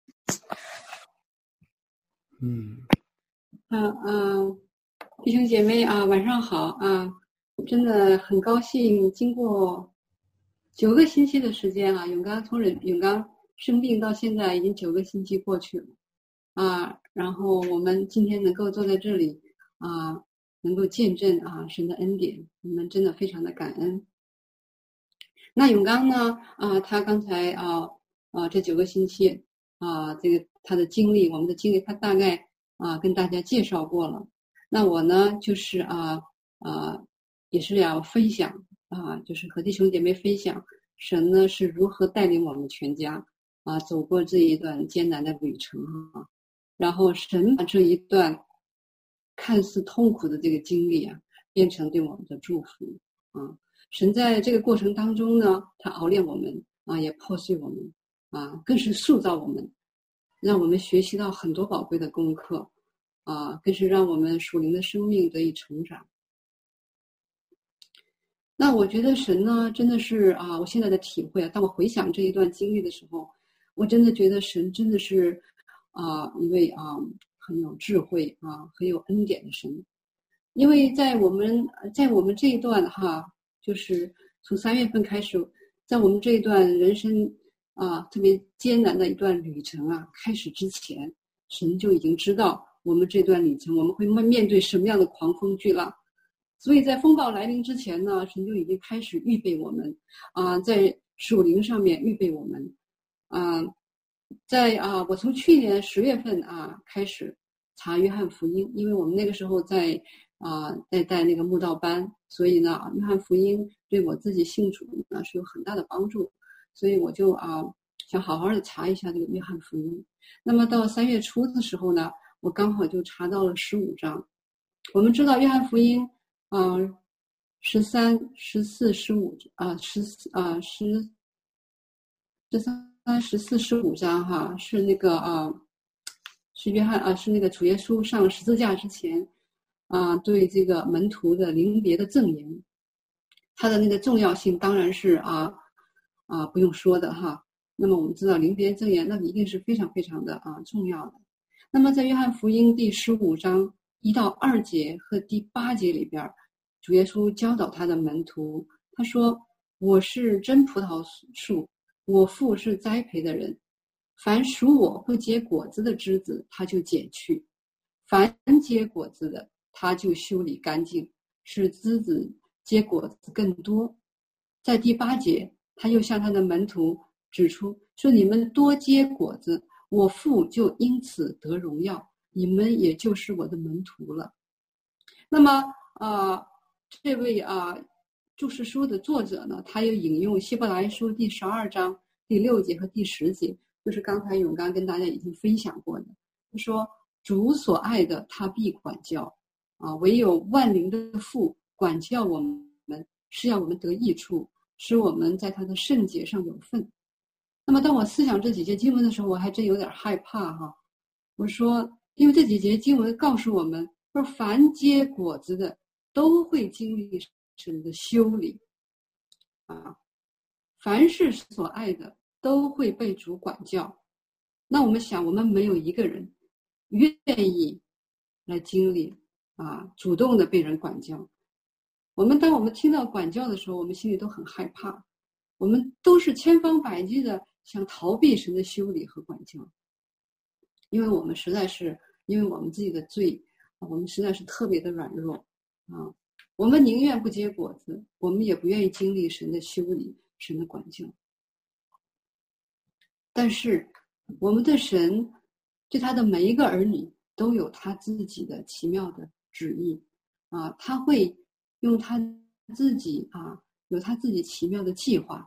嗯， 嗯嗯，弟兄姐妹啊，晚上好啊！真的很高兴，经过九个星期的时间啊，永刚从永刚生病到现在已经九个星期过去了啊，然后我们今天能够坐在这里啊，能够见证啊神的恩典，我们真的非常的感恩。那永刚呢啊，他刚才啊啊这九个星期啊，这个他的经历，我们的经历，他大概啊跟大家介绍过了。那我呢就是啊啊也是要分享啊，就是和弟兄姐妹分享神呢是如何带领我们全家啊走过这一段艰难的旅程啊，然后神把这一段看似痛苦的这个经历啊，变成对我们的祝福啊。神在这个过程当中呢，他熬炼我们啊，也破碎我们啊，更是塑造我们，让我们学习到很多宝贵的功课啊，更是让我们属灵的生命得以成长。那我觉得神呢，真的是啊，我现在的体会啊，当我回想这一段经历的时候，我真的觉得神真的是啊一位啊很有智慧啊很有恩典的神，因为在我们在我们这一段哈。就是从三月份开始，在我们这一段人生啊特别艰难的一段旅程啊开始之前，神就已经知道我们这段旅程我们会面对什么样的狂风巨浪，所以在风暴来临之前呢，神就已经开始预备我们啊，在属灵上面预备我们啊，在啊我从去年十月份啊开始查约翰福音，因为我们那个时候在啊，在带那个慕道班，所以呢，约翰福音对我自己信主呢是有很大的帮助，所以我就啊想好好的查一下这个约翰福音。那么到三月初的时候呢，我刚好就查到了十五章。我们知道约翰福音啊，十三、十四、十五啊，十四啊十十三、十四、十五章哈，是那个啊，是约翰啊，是那个主耶稣上十字架之前。啊，对这个门徒的临别的赠言，它的那个重要性当然是啊啊不用说的哈。那么我们知道临别赠言，那一定是非常非常的啊重要的。那么在约翰福音第十五章一到二节和第八节里边，主耶稣教导他的门徒，他说：“我是真葡萄树，我父是栽培的人。凡属我不结果子的枝子，他就剪去；凡结果子的，他就修理干净，使枝子结果子更多。”在第八节，他又向他的门徒指出说：“你们多结果子，我父就因此得荣耀，你们也就是我的门徒了。”那么啊、呃，这位啊、呃、注释书的作者呢，他又引用希伯来书第十二章第六节和第十节，就是刚才永刚跟大家已经分享过的。他说：“主所爱的，他必管教。啊，唯有万灵的父管教我们，是要我们得益处，使我们在他的圣洁上有份。”那么当我思想这几节经文的时候，我还真有点害怕哈。我说，因为这几节经文告诉我们，说凡结果子的都会经历神的修理啊，凡是所爱的都会被主管教。那我们想，我们没有一个人愿意来经历啊，主动的被人管教。我们当我们听到管教的时候，我们心里都很害怕，我们都是千方百计的想逃避神的修理和管教，因为我们实在是因为我们自己的罪，我们实在是特别的软弱啊，我们宁愿不结果子，我们也不愿意经历神的修理、神的管教。但是我们的神对他的每一个儿女都有他自己的奇妙的旨意啊，他会用他自己啊，有他自己奇妙的计划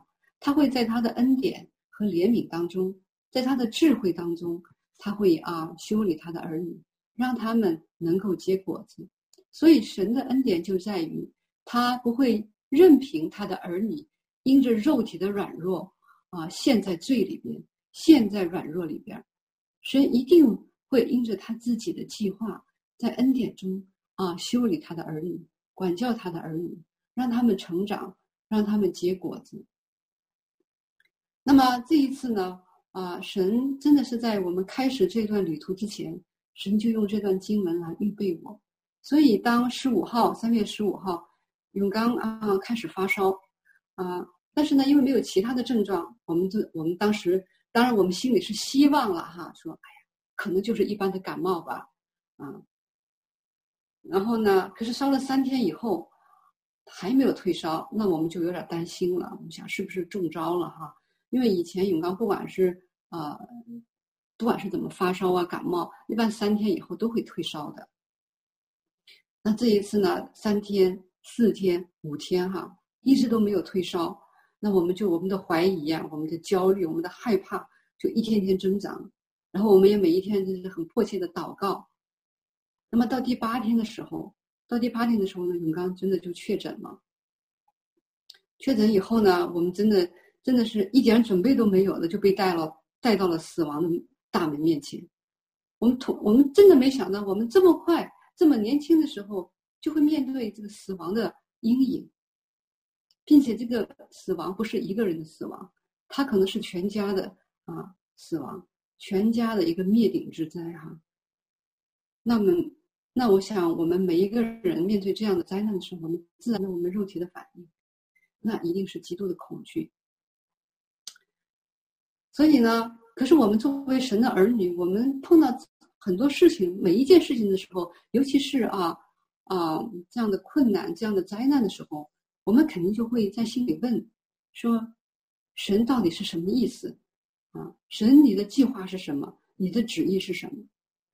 他会在他的恩典和怜悯当中，在他的智慧当中，他会啊修理他的儿女，让他们能够结果子。所以神的恩典就在于他不会任凭他的儿女因着肉体的软弱啊陷在罪里边，陷在软弱里边。神一定会因着他自己的计划，在恩典中啊修理他的儿女，管教他的儿女，让他们成长，让他们结果子。那么这一次呢啊神真的是在我们开始这段旅途之前，神就用这段经文来预备我。所以当十五号三月十五号永刚啊开始发烧啊，但是呢因为没有其他的症状，我们就我们当时当然我们心里是希望了哈，说哎呀可能就是一般的感冒吧啊。然后呢可是烧了三天以后还没有退烧，那我们就有点担心了，我们想是不是中招了哈？因为以前永刚不管是啊、呃、不管是怎么发烧啊感冒，一般三天以后都会退烧的。那这一次呢三天四天五天哈一直都没有退烧，那我们就我们的怀疑啊，我们的焦虑，我们的害怕就一天天增长。然后我们也每一天就是很迫切的祷告。那么到第八天的时候到第八天的时候呢永刚真的就确诊了。确诊以后呢我们真的真的是一点准备都没有的就被带了带到了死亡的大门面前。我们我们真的没想到我们这么快这么年轻的时候就会面对这个死亡的阴影，并且这个死亡不是一个人的死亡，它可能是全家的啊死亡，全家的一个灭顶之灾哈。那么那我想我们每一个人面对这样的灾难的时候，我们自然的我们肉体的反应那一定是极度的恐惧。所以呢可是我们作为神的儿女，我们碰到很多事情每一件事情的时候，尤其是啊啊这样的困难这样的灾难的时候，我们肯定就会在心里问说神到底是什么意思啊？神你的计划是什么？你的旨意是什么？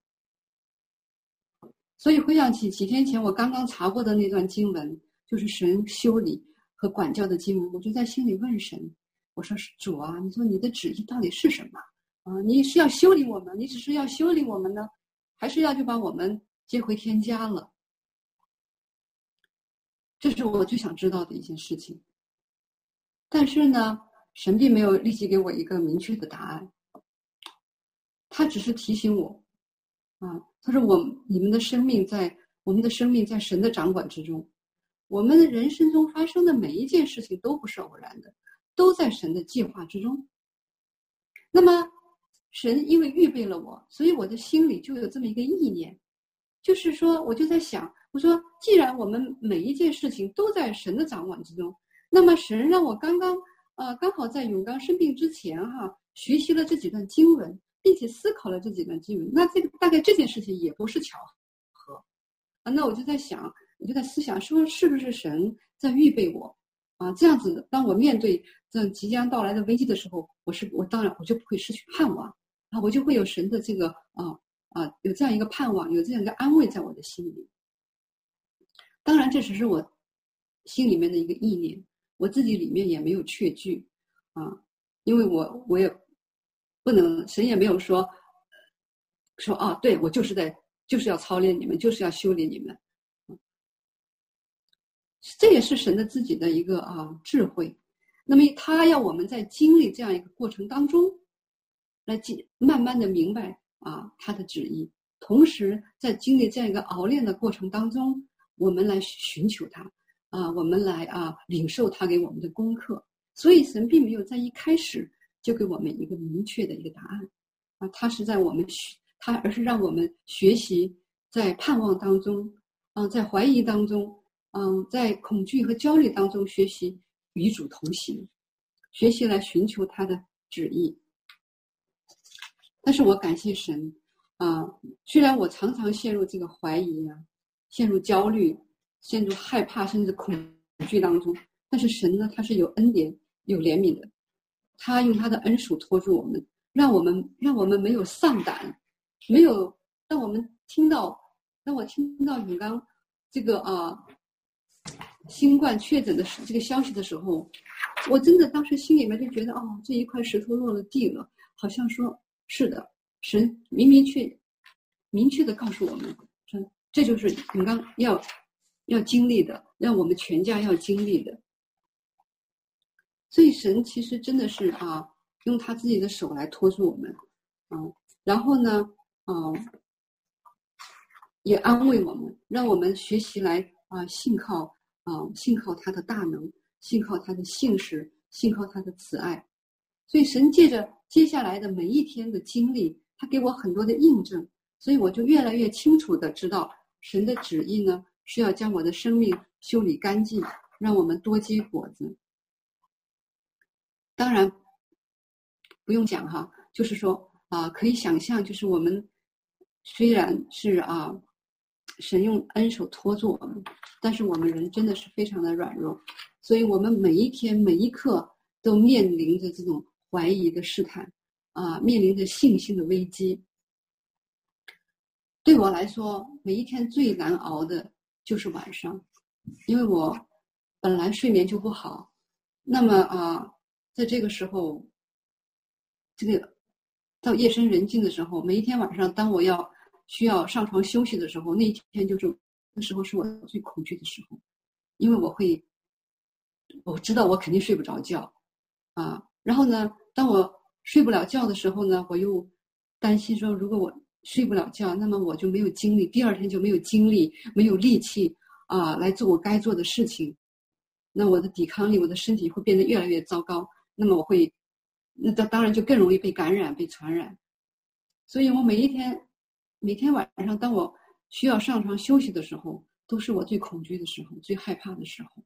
所以回想起几天前我刚刚查过的那段经文，就是神修理和管教的经文，我就在心里问神，我说主啊，你说你的旨意到底是什么啊？你是要修理我们，你只是要修理我们呢，还是要就把我们接回天家了？这是我最想知道的一件事情。但是呢神并没有立即给我一个明确的答案，他只是提醒我啊，他说我你们的生命在我们的生命在神的掌管之中，我们的人生中发生的每一件事情都不是偶然的，都在神的计划之中。那么神因为预备了我，所以我的心里就有这么一个意念，就是说我就在想，我说既然我们每一件事情都在神的掌管之中，那么神让我刚刚呃刚好在永刚生病之前哈学习了这几段经文，并且思考了这几段经文，那这个大概这件事情也不是巧合啊。那我就在想，我就在思想说是不是神在预备我啊？这样子当我面对这样即将到来的危机的时候，我是我当然我就不会失去盼望啊，我就会有神的这个啊啊有这样一个盼望，有这样一个安慰在我的心里。当然这只是我心里面的一个意念，我自己里面也没有确据啊，因为我我也不能，神也没有说说啊，对我就是在就是要操练你们，就是要修理你们，这也是神的自己的一个啊智慧。那么他要我们在经历这样一个过程当中，来慢慢的明白啊他的旨意，同时在经历这样一个熬炼的过程当中，我们来寻求他啊，我们来啊领受他给我们的功课。所以神并没有在一开始就给我们一个明确的一个答案啊，他是在我们他而是让我们学习在盼望当中啊，在怀疑当中嗯，在恐惧和焦虑当中学习与主同行，学习来寻求他的旨意。但是我感谢神啊，虽然我常常陷入这个怀疑啊，陷入焦虑，陷入害怕甚至恐惧当中，但是神呢，他是有恩典有怜悯的，他用他的恩手托住我们，让我们让我们没有丧胆，没有让我们听到让我听到永刚这个啊新冠确诊的这个消息的时候， 我真的当时心里面就觉得，哦，这一块石头落了地了，好像说是的，神明明确明确的告诉我们，说这就是你刚要要经历的，让我们全家要经历的。所以神其实真的是啊，用他自己的手来托住我们，啊，然后呢，啊，也安慰我们，让我们学习来啊信靠啊信靠他的大能，信靠他的信实，信靠他的慈爱。所以神借着接下来的每一天的经历，他给我很多的印证，所以我就越来越清楚的知道神的旨意呢，是要将我的生命修理干净，让我们多结果子。当然不用讲哈，就是说啊，可以想象，就是我们虽然是啊，神用恩手托住我们，但是我们人真的是非常的软弱，所以我们每一天每一刻都面临着这种怀疑的试探啊，面临着信心的危机。对我来说，每一天最难熬的就是晚上，因为我本来睡眠就不好，那么啊，在这个时候，这个到夜深人静的时候，每一天晚上，当我要需要上床休息的时候，那一天就是那时候是我最恐惧的时候，因为我会我知道我肯定睡不着觉啊。然后呢，当我睡不了觉的时候呢，我又担心说，如果我睡不了觉，那么我就没有精力，第二天就没有精力，没有力气啊，来做我该做的事情。那我的抵抗力，我的身体会变得越来越糟糕。那么我会，那当然就更容易被感染、被传染。所以我每一天，每天晚上，当我需要上床休息的时候，都是我最恐惧的时候，最害怕的时候。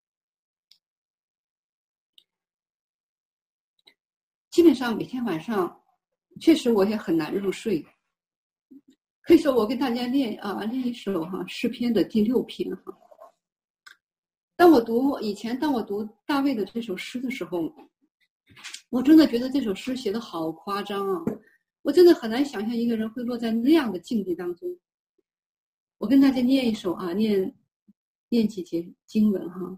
基本上每天晚上，确实我也很难入睡。可以说，我跟大家练啊，练一首哈诗篇的第六篇哈。当我读以前，当我读大卫的这首诗的时候，我真的觉得这首诗写得好夸张啊！我真的很难想象一个人会落在那样的境地当中。我跟大家念一首啊，念念几节经文哈。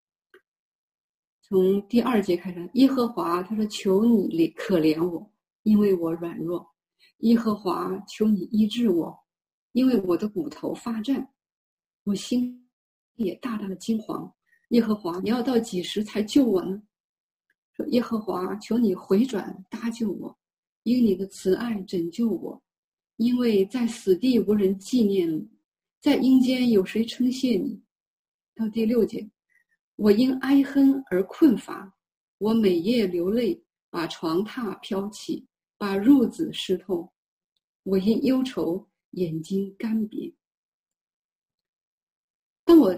从第二节开始，耶和华他说：“求你可怜我，因为我软弱；耶和华，求你医治我，因为我的骨头发战，我心也大大的惊惶。耶和华，你要到几时才救我呢？说耶和华，求你回转搭救我，因你的慈爱拯救我。因为在死地无人纪念你，在阴间有谁称谢你？”到第六节，我因哀哼而困乏，我每夜流泪，把床榻飘起，把褥子湿透。我因忧愁，眼睛干瘪。当我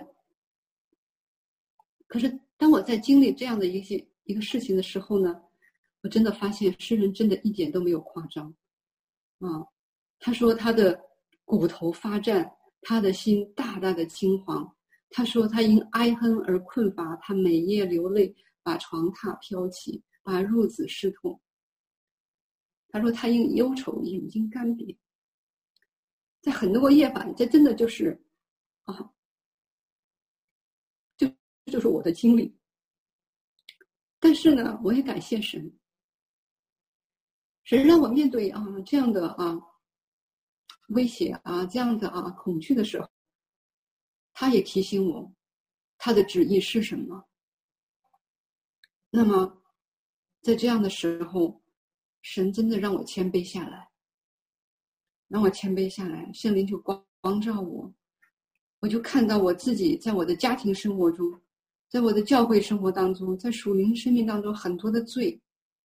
可是当我在经历这样的一些一个事情的时候呢，我真的发现诗人真的一点都没有夸张啊。他说他的骨头发战，他的心大大的惊惶。他说他因哀哼而困乏，他每夜流泪，把床榻飘起，把褥子湿透。他说他因忧愁，眼睛干瘪。在很多个夜晚，这真的就是啊，就就是我的经历。但是呢，我也感谢神，神让我面对啊这样的啊威胁啊这样的啊恐惧的时候，他也提醒我他的旨意是什么。那么在这样的时候，神真的让我谦卑下来，让我谦卑下来，圣灵就光光照我，我就看到我自己在我的家庭生活中，在我的教会生活当中，在属灵生命当中很多的罪，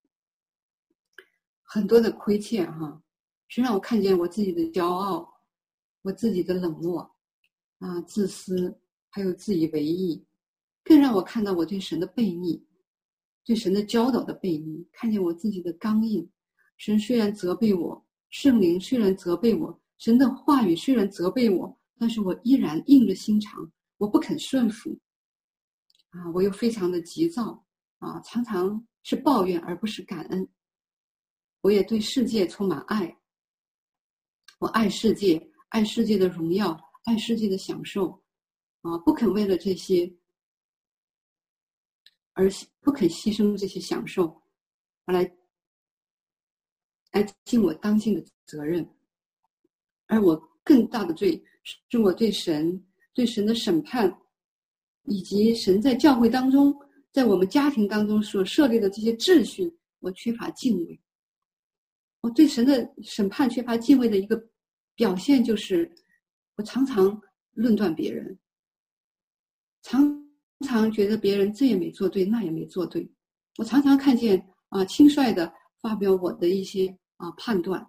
很多的亏欠哈，是让我看见我自己的骄傲，我自己的冷漠啊，自私，还有自以为意，更让我看到我对神的悖逆，对神的教导的悖逆，看见我自己的刚硬。神虽然责备我，圣灵虽然责备我，神的话语虽然责备我，但是我依然硬着心肠，我不肯顺服啊，我又非常的急躁啊，常常是抱怨而不是感恩。我也对世界充满爱，我爱世界，爱世界的荣耀，爱世界的享受啊，不肯为了这些而不肯牺牲这些享受，而来来尽我当尽的责任。而我更大的罪是我对神、对神的审判，以及神在教会当中，在我们家庭当中所设立的这些秩序，我缺乏敬畏。我对神的审判缺乏敬畏的一个表现，就是我常常论断别人，常常觉得别人这也没做对，那也没做对。我常常看见啊、呃，轻率的发表我的一些啊、呃、判断。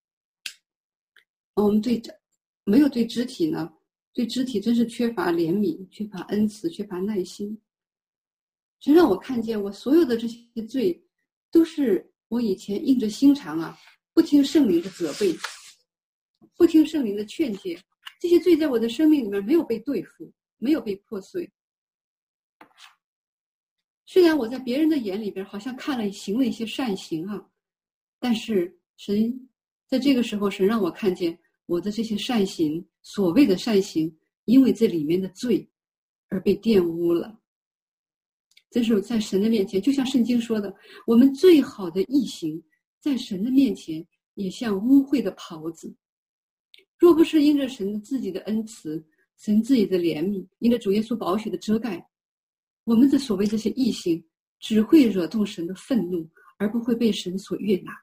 我们对没有对肢体呢，对肢体真是缺乏怜悯，缺乏恩慈，缺乏耐心。神让我看见我所有的这些罪，都是我以前硬着心肠啊，不听圣灵的责备，不听圣灵的劝诫，这些罪在我的生命里面没有被对付，没有被破碎。虽然我在别人的眼里边好像看了行了一些善行啊，但是神在这个时候，神让我看见我的这些善行，所谓的善行，因为这里面的罪而被玷污了。这是在神的面前，就像圣经说的，我们最好的义行在神的面前也像污秽的袍子。若不是因着神自己的恩慈，神自己的怜悯，因着主耶稣宝血的遮盖，我们的所谓这些义行只会惹动神的愤怒，而不会被神所悦纳。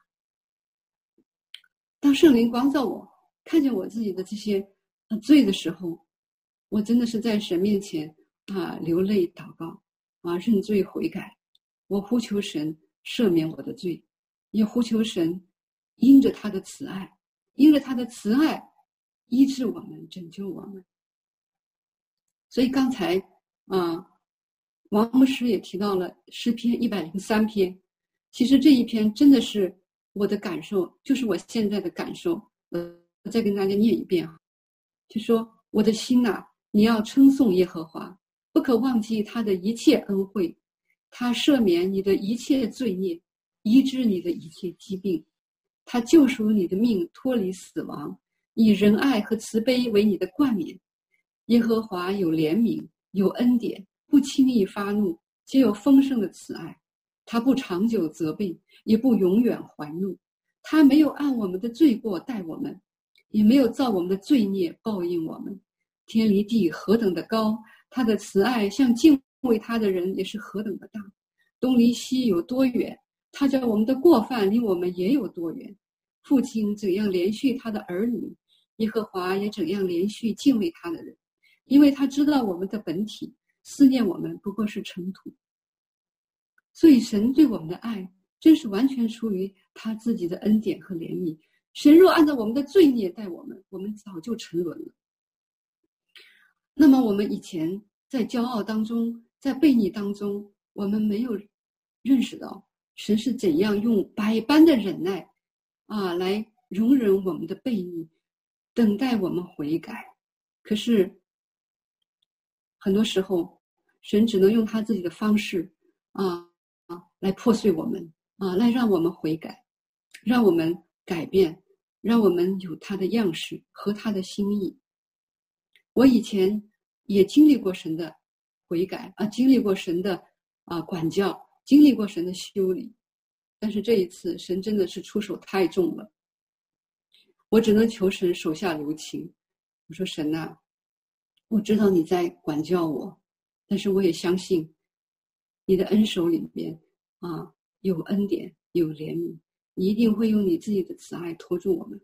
当圣灵光照我，看见我自己的这些罪的时候，我真的是在神面前啊流泪祷告啊认罪悔改。我呼求神赦免我的罪，也呼求神因着他的慈爱，因着他的慈爱医治我们，拯救我们。所以刚才啊王牧师也提到了诗篇一百零三篇，其实这一篇真的是我的感受，就是我现在的感受。我再跟大家念一遍啊，就说我的心哪、啊，你要称颂耶和华，不可忘记他的一切恩惠，他赦免你的一切罪孽，医治你的一切疾病，他救赎你的命脱离死亡，以仁爱和慈悲为你的冠冕。耶和华有怜悯，有恩典，不轻易发怒，且有丰盛的慈爱。他不长久责备，也不永远还怒。他没有按我们的罪过待我们，也没有照我们的罪孽报应我们。天离地何等的高，他的慈爱向敬畏他的人也是何等的大。东离西有多远，他叫我们的过犯离我们也有多远。父亲怎样连续他的儿女，耶和华也怎样连续敬畏他的人，因为他知道我们的本体，思念我们不过是尘土。所以神对我们的爱真是完全出于他自己的恩典和怜悯。神若按照我们的罪孽待我们，我们早就沉沦了。那么我们以前在骄傲当中，在悖逆当中，我们没有认识到神是怎样用百般的忍耐啊来容忍我们的悖逆，等待我们悔改。可是很多时候神只能用他自己的方式啊啊来破碎我们啊，来让我们悔改，让我们改变，让我们有他的样式和他的心意。我以前也经历过神的悔改啊，经历过神的啊管教，经历过神的修理，但是这一次神真的是出手太重了，我只能求神手下留情。我说神啊，我知道你在管教我，但是我也相信你的恩手里边啊有恩典，有怜悯，你一定会用你自己的慈爱托住我们。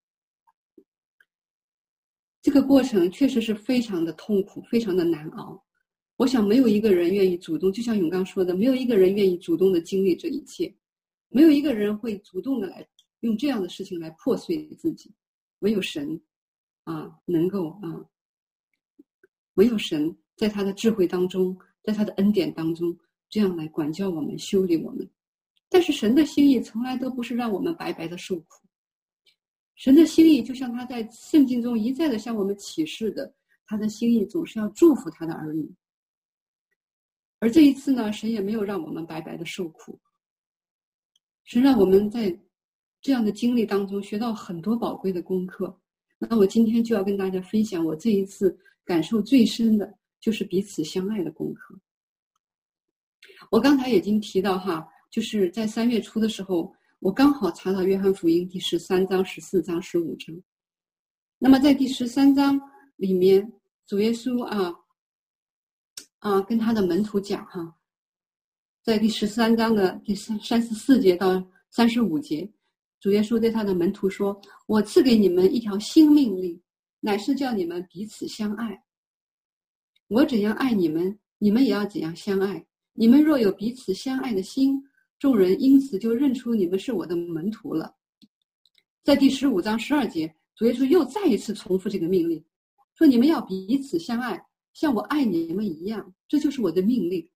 这个过程确实是非常的痛苦，非常的难熬。我想没有一个人愿意主动，就像永刚说的，没有一个人愿意主动的经历这一切，没有一个人会主动的来用这样的事情来破碎自己，唯有神啊能够啊，唯有神在他的智慧当中，在他的恩典当中，这样来管教我们，修理我们。但是神的心意从来都不是让我们白白的受苦，神的心意就像他在圣经中一再的向我们启示的，他的心意总是要祝福他的儿女。而这一次呢，神也没有让我们白白的受苦，神让我们在这样的经历当中学到很多宝贵的功课。那我今天就要跟大家分享我这一次感受最深的就是彼此相爱的功课。 我刚才已经提到哈，就是在三月初的时候，我刚好查到约翰福音第十三章、十四章、十五章。那么在第十三章里面，主耶稣啊啊跟他的门徒讲哈，在第十三章的第三三十四节到三十五节，主耶稣对他的门徒说：“我赐给你们一条新命令，乃是叫你们彼此相爱。我怎样爱你们，你们也要怎样相爱。你们若有彼此相爱的心，众人因此就认出你们是我的门徒了。”在第十五章十二节，主耶稣又再一次重复这个命令，说：“你们要彼此相爱，像我爱你们一样，这就是我的命令。”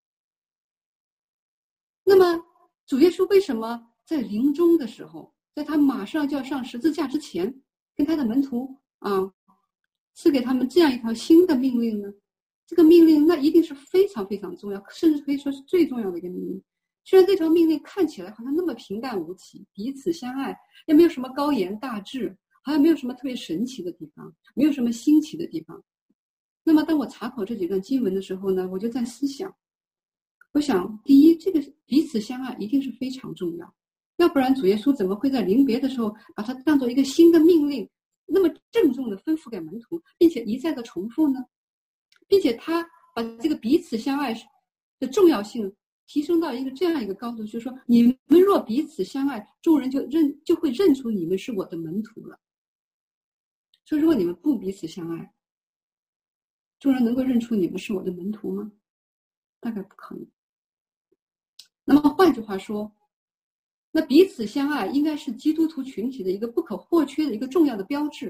那么，主耶稣为什么在临终的时候，在他马上就要上十字架之前，跟他的门徒啊，赐给他们这样一条新的命令呢？这个命令那一定是非常非常重要，甚至可以说是最重要的一个命令。虽然这条命令看起来好像那么平淡无奇，彼此相爱，也没有什么高言大志，好像没有什么特别神奇的地方，没有什么新奇的地方。那么当我查考这几段经文的时候呢，我就在思想，我想第一，这个彼此相爱一定是非常重要，要不然主耶稣怎么会在临别的时候把它当作一个新的命令，那么郑重的吩咐给门徒，并且一再的重复呢？并且他把这个彼此相爱的重要性提升到一个这样一个高度，就是说，你们若彼此相爱，众人就认就会认出你们是我的门徒了。说如果你们不彼此相爱，众人能够认出你们是我的门徒吗？大概不可能。那么换句话说，那彼此相爱应该是基督徒群体的一个不可或缺的一个重要的标志。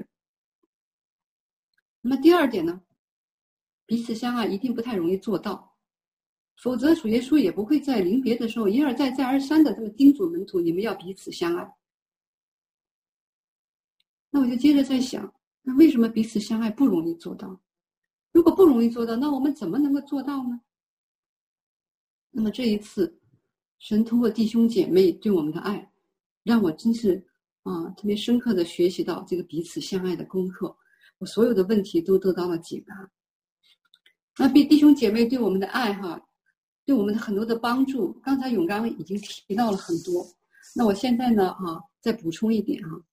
那么第二点呢，彼此相爱一定不太容易做到，否则主耶稣也不会在临别的时候一而再再而三的这么叮嘱门徒，你们要彼此相爱。那我就接着在想，那为什么彼此相爱不容易做到？如果不容易做到，那我们怎么能够做到呢？那么这一次神通过弟兄姐妹对我们的爱，让我真是啊特别深刻的学习到这个彼此相爱的功课，我所有的问题都得到了解答。那比弟兄姐妹对我们的爱哈，对我们的很多的帮助，刚才永刚已经提到了很多。那我现在呢啊再补充一点哈，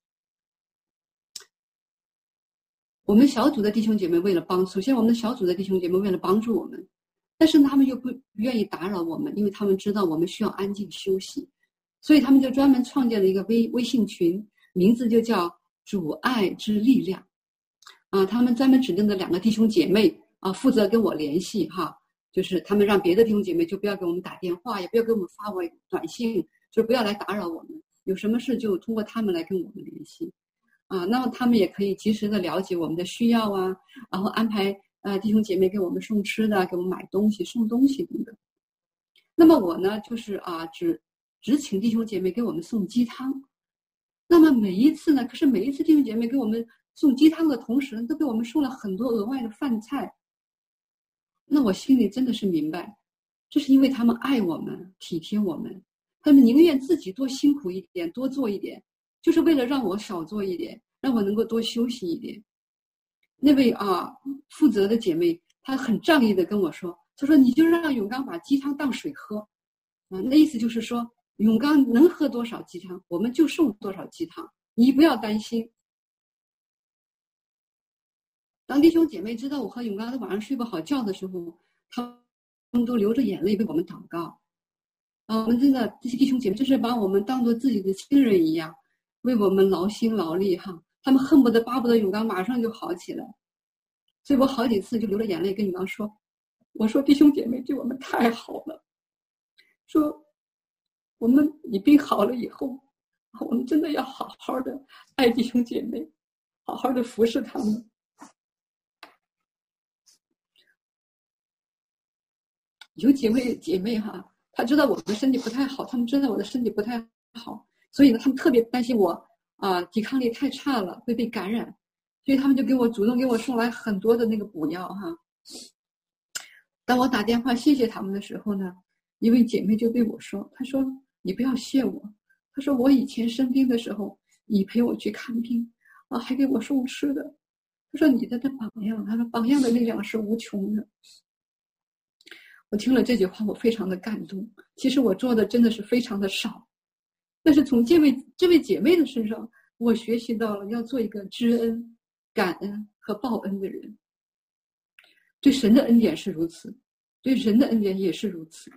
我们小组的弟兄姐妹为了帮，首先我们的小组的弟兄姐妹为了帮助我们，但是他们又不愿意打扰我们，因为他们知道我们需要安静休息，所以他们就专门创建了一个微微信群，名字就叫主爱之力量啊。他们专门指定的两个弟兄姐妹啊，负责跟我联系哈，就是他们让别的弟兄姐妹就不要给我们打电话，也不要给我们发微短信，就是不要来打扰我们，有什么事就通过他们来跟我们联系啊。那么他们也可以及时的了解我们的需要啊，然后安排呃弟兄姐妹给我们送吃的，给我们买东西送东西等等。那么我呢就是啊只只请弟兄姐妹给我们送鸡汤。那么每一次呢，可是每一次弟兄姐妹给我们送鸡汤的同时，都给我们送了很多额外的饭菜。那我心里真的是明白，这是因为他们爱我们，体贴我们，他们宁愿自己多辛苦一点，多做一点，就是为了让我少做一点，让我能够多休息一点。那位啊负责的姐妹，她很仗义的跟我说，她说你就让永刚把鸡汤当水喝啊，那意思就是说永刚能喝多少鸡汤，我们就送多少鸡汤，你不要担心。当弟兄姐妹知道我和永刚在晚上睡不好觉的时候，他们都流着眼泪为我们祷告。啊，我们真的这些弟兄姐妹真是把我们当作自己的亲人一样，为我们劳心劳力哈。他们恨不得巴不得永刚马上就好起来。所以我好几次就流着眼泪跟永刚说，我说弟兄姐妹对我们太好了，说我们你病好了以后，我们真的要好好的爱弟兄姐妹，好好的服侍他们。有几位姐妹哈，她知道我的身体不太好，她们知道我的身体不太好，所以呢，她们特别担心我啊、呃、抵抗力太差了会被感染，所以他们就给我主动给我送来很多的那个补药哈。当我打电话谢谢他们的时候呢，一位姐妹就对我说，她说你不要谢我，她说我以前生病的时候你陪我去看病啊，还给我送吃的，她说你的的榜样，她说榜样的力量是无穷的。 我听了这句话，我非常的感动。其实我做的真的是非常的少，但是从这位这位姐妹的身上，我学习到了要做一个知恩、感恩和报恩的人。对神的恩典是如此，对人的恩典也是如此。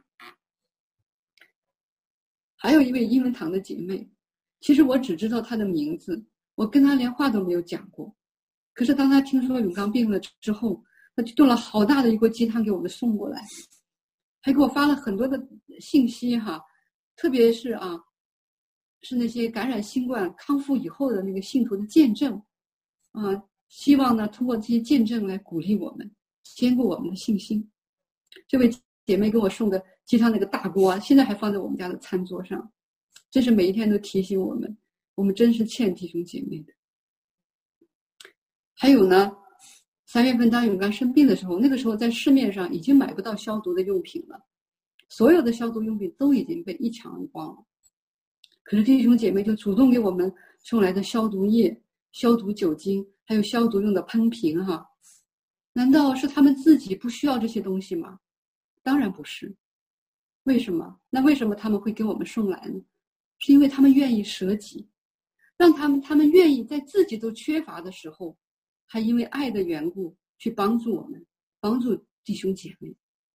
还有一位英文堂的姐妹，其实我只知道她的名字，我跟她连话都没有讲过。可是当她听说永刚病了之后，她就炖了好大的一锅鸡汤给我们送过来，还给我发了很多的信息哈，特别是啊，是那些感染新冠康复以后的那个信徒的见证啊，希望呢通过这些见证来鼓励我们，坚固我们的信心。这位姐妹给我送的鸡汤那个大锅啊，现在还放在我们家的餐桌上，真是每一天都提醒我们，我们真是欠弟兄姐妹的。还有呢，三月份当永刚生病的时候，那个时候在市面上已经买不到消毒的用品了，所有的消毒用品都已经被一抢而光了。可是弟兄姐妹就主动给我们送来的消毒液、消毒酒精，还有消毒用的喷瓶哈。难道是他们自己不需要这些东西吗？当然不是。为什么？那为什么他们会给我们送来呢？是因为他们愿意舍己，让他们他们愿意在自己都缺乏的时候，还因为爱的缘故去帮助我们，帮助弟兄姐妹。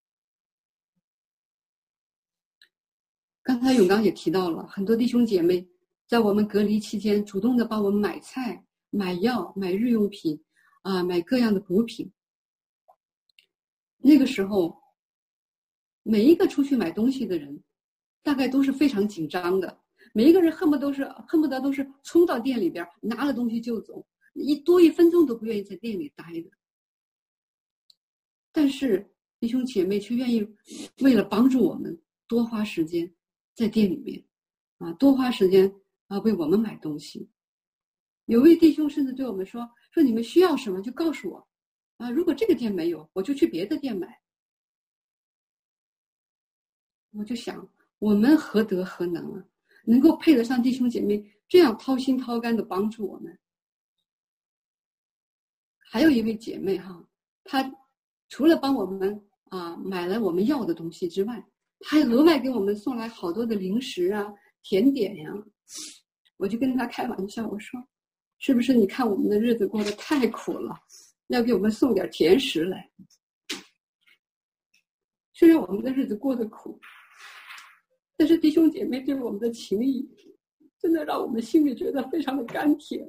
刚才永刚也提到了，很多弟兄姐妹在我们隔离期间主动的帮我们买菜、买药、买日用品啊，买各样的补品。那个时候每一个出去买东西的人大概都是非常紧张的，每一个人恨不得都是恨不得都是冲到店里边拿了东西就走，一多一分钟都不愿意在店里待的。但是弟兄姐妹却愿意为了帮助我们多花时间在店里面啊，多花时间啊为我们买东西。有位弟兄甚至对我们说说你们需要什么就告诉我啊，如果这个店没有，我就去别的店买。我就想，我们何德何能啊，能够配得上弟兄姐妹这样掏心掏肝的帮助我们。还有一位姐妹哈，她除了帮我们啊买了我们要的东西之外，她还额外给我们送来好多的零食啊、甜点呀、啊。我就跟她开玩笑，我说，是不是你看我们的日子过得太苦了，要给我们送点甜食来？虽然我们的日子过得苦，但是弟兄姐妹对我们的情谊，真的让我们心里觉得非常的甘甜。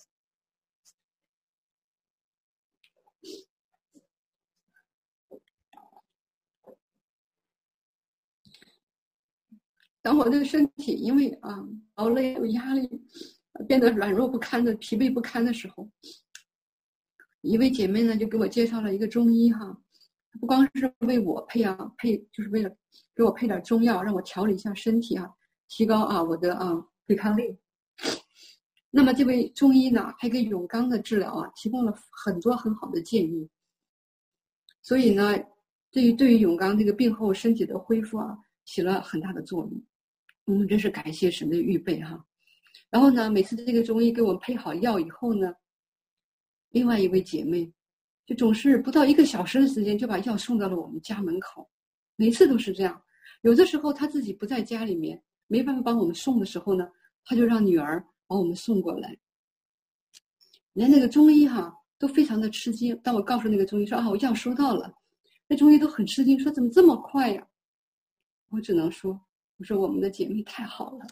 当我的身体因为啊劳累有压力，变得软弱不堪的、疲惫不堪的时候，一位姐妹呢就给我介绍了一个中医哈，不光是为我配啊配，就是为了给我配点中药，让我调理一下身体啊，提高啊我的啊抵抗力。那么这位中医呢，还给永刚的治疗啊提供了很多很好的建议。所以呢，对于对于永刚这个病后身体的恢复啊，起了很大的作用。我们真是感谢神的预备哈。然后呢，每次这个中医给我们配好药以后呢，另外一位姐妹就总是不到一个小时的时间就把药送到了我们家门口，每次都是这样。有的时候她自己不在家里面，没办法帮我们送的时候呢，她就让女儿把我们送过来。连那个中医哈都非常的吃惊，当我告诉那个中医说啊我药收到了，那中医都很吃惊，说怎么这么快呀？我只能说，我说我们的姐妹太好了。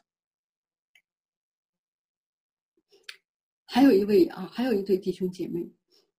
还有一位啊，还有一对弟兄姐妹，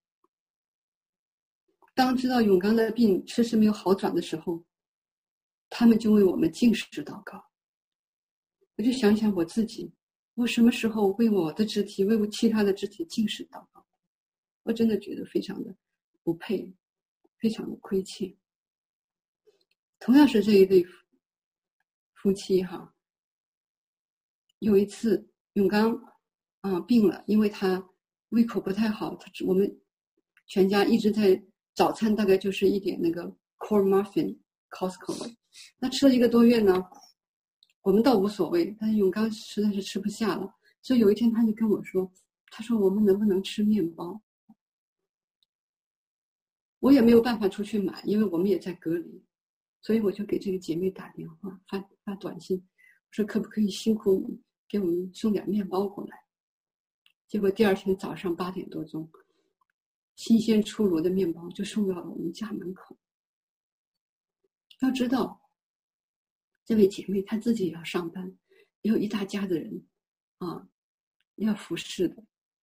当知道永刚的病迟迟没有好转的时候，他们就为我们禁食祷告。我就想想我自己，我什么时候为我的肢体，为我其他的肢体禁食祷告？我真的觉得非常的不配，非常的亏欠。同样是这一对夫妻哈，有一次永刚啊病了，因为他胃口不太好，他我们全家一直在早餐大概就是一点那个 corn muffin Costco， 那吃了一个多月呢，我们倒无所谓，但是永刚实在是吃不下了，所以有一天他就跟我说，他说我们能不能吃面包？我也没有办法出去买，因为我们也在隔离。 所以我就给这个姐妹打电话，发发短信，我说可不可以辛苦你给我们送点面包过来。结果第二天早上八点多钟，新鲜出炉的面包就送到了我们家门口。要知道，这位姐妹她自己也要上班，也有一大家子人啊要服侍的。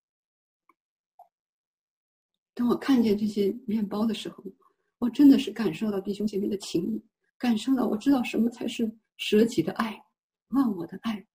当我看见这些面包的时候，我真的是感受到弟兄姐妹的情谊，感受到我知道什么才是舍己的爱，忘我的爱。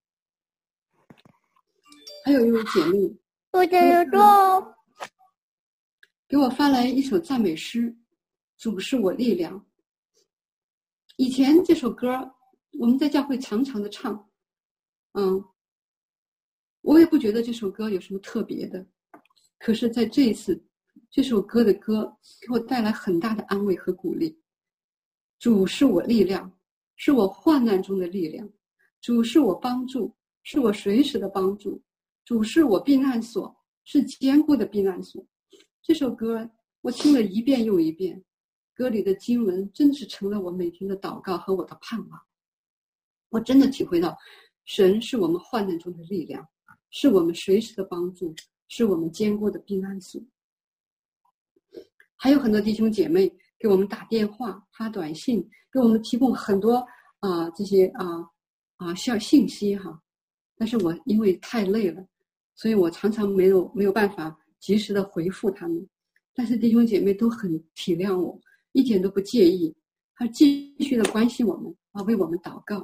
还有一位姐妹， 我这个给我发来一首赞美诗，主是我力量。以前这首歌我们在教会常常的唱，嗯，我也不觉得这首歌有什么特别的，可是在这一次这首歌的歌给我带来很大的安慰和鼓励。主是我力量，是我患难中的力量，主是我帮助，是我随时的帮助，主是我避难所，是坚固的避难所。这首歌我听了一遍又一遍，歌里的经文真的是成了我每天的祷告和我的盼望。我真的体会到神是我们患难中的力量，是我们随时的帮助，是我们坚固的避难所。还有很多弟兄姐妹给我们打电话发短信，给我们提供很多啊、呃、这些啊啊像信息哈，但是我因为太累了，所以我常常没有没有办法及时的回复他们。但是弟兄姐妹都很体谅我，一点都不介意，还继续的关心我们啊，为我们祷告。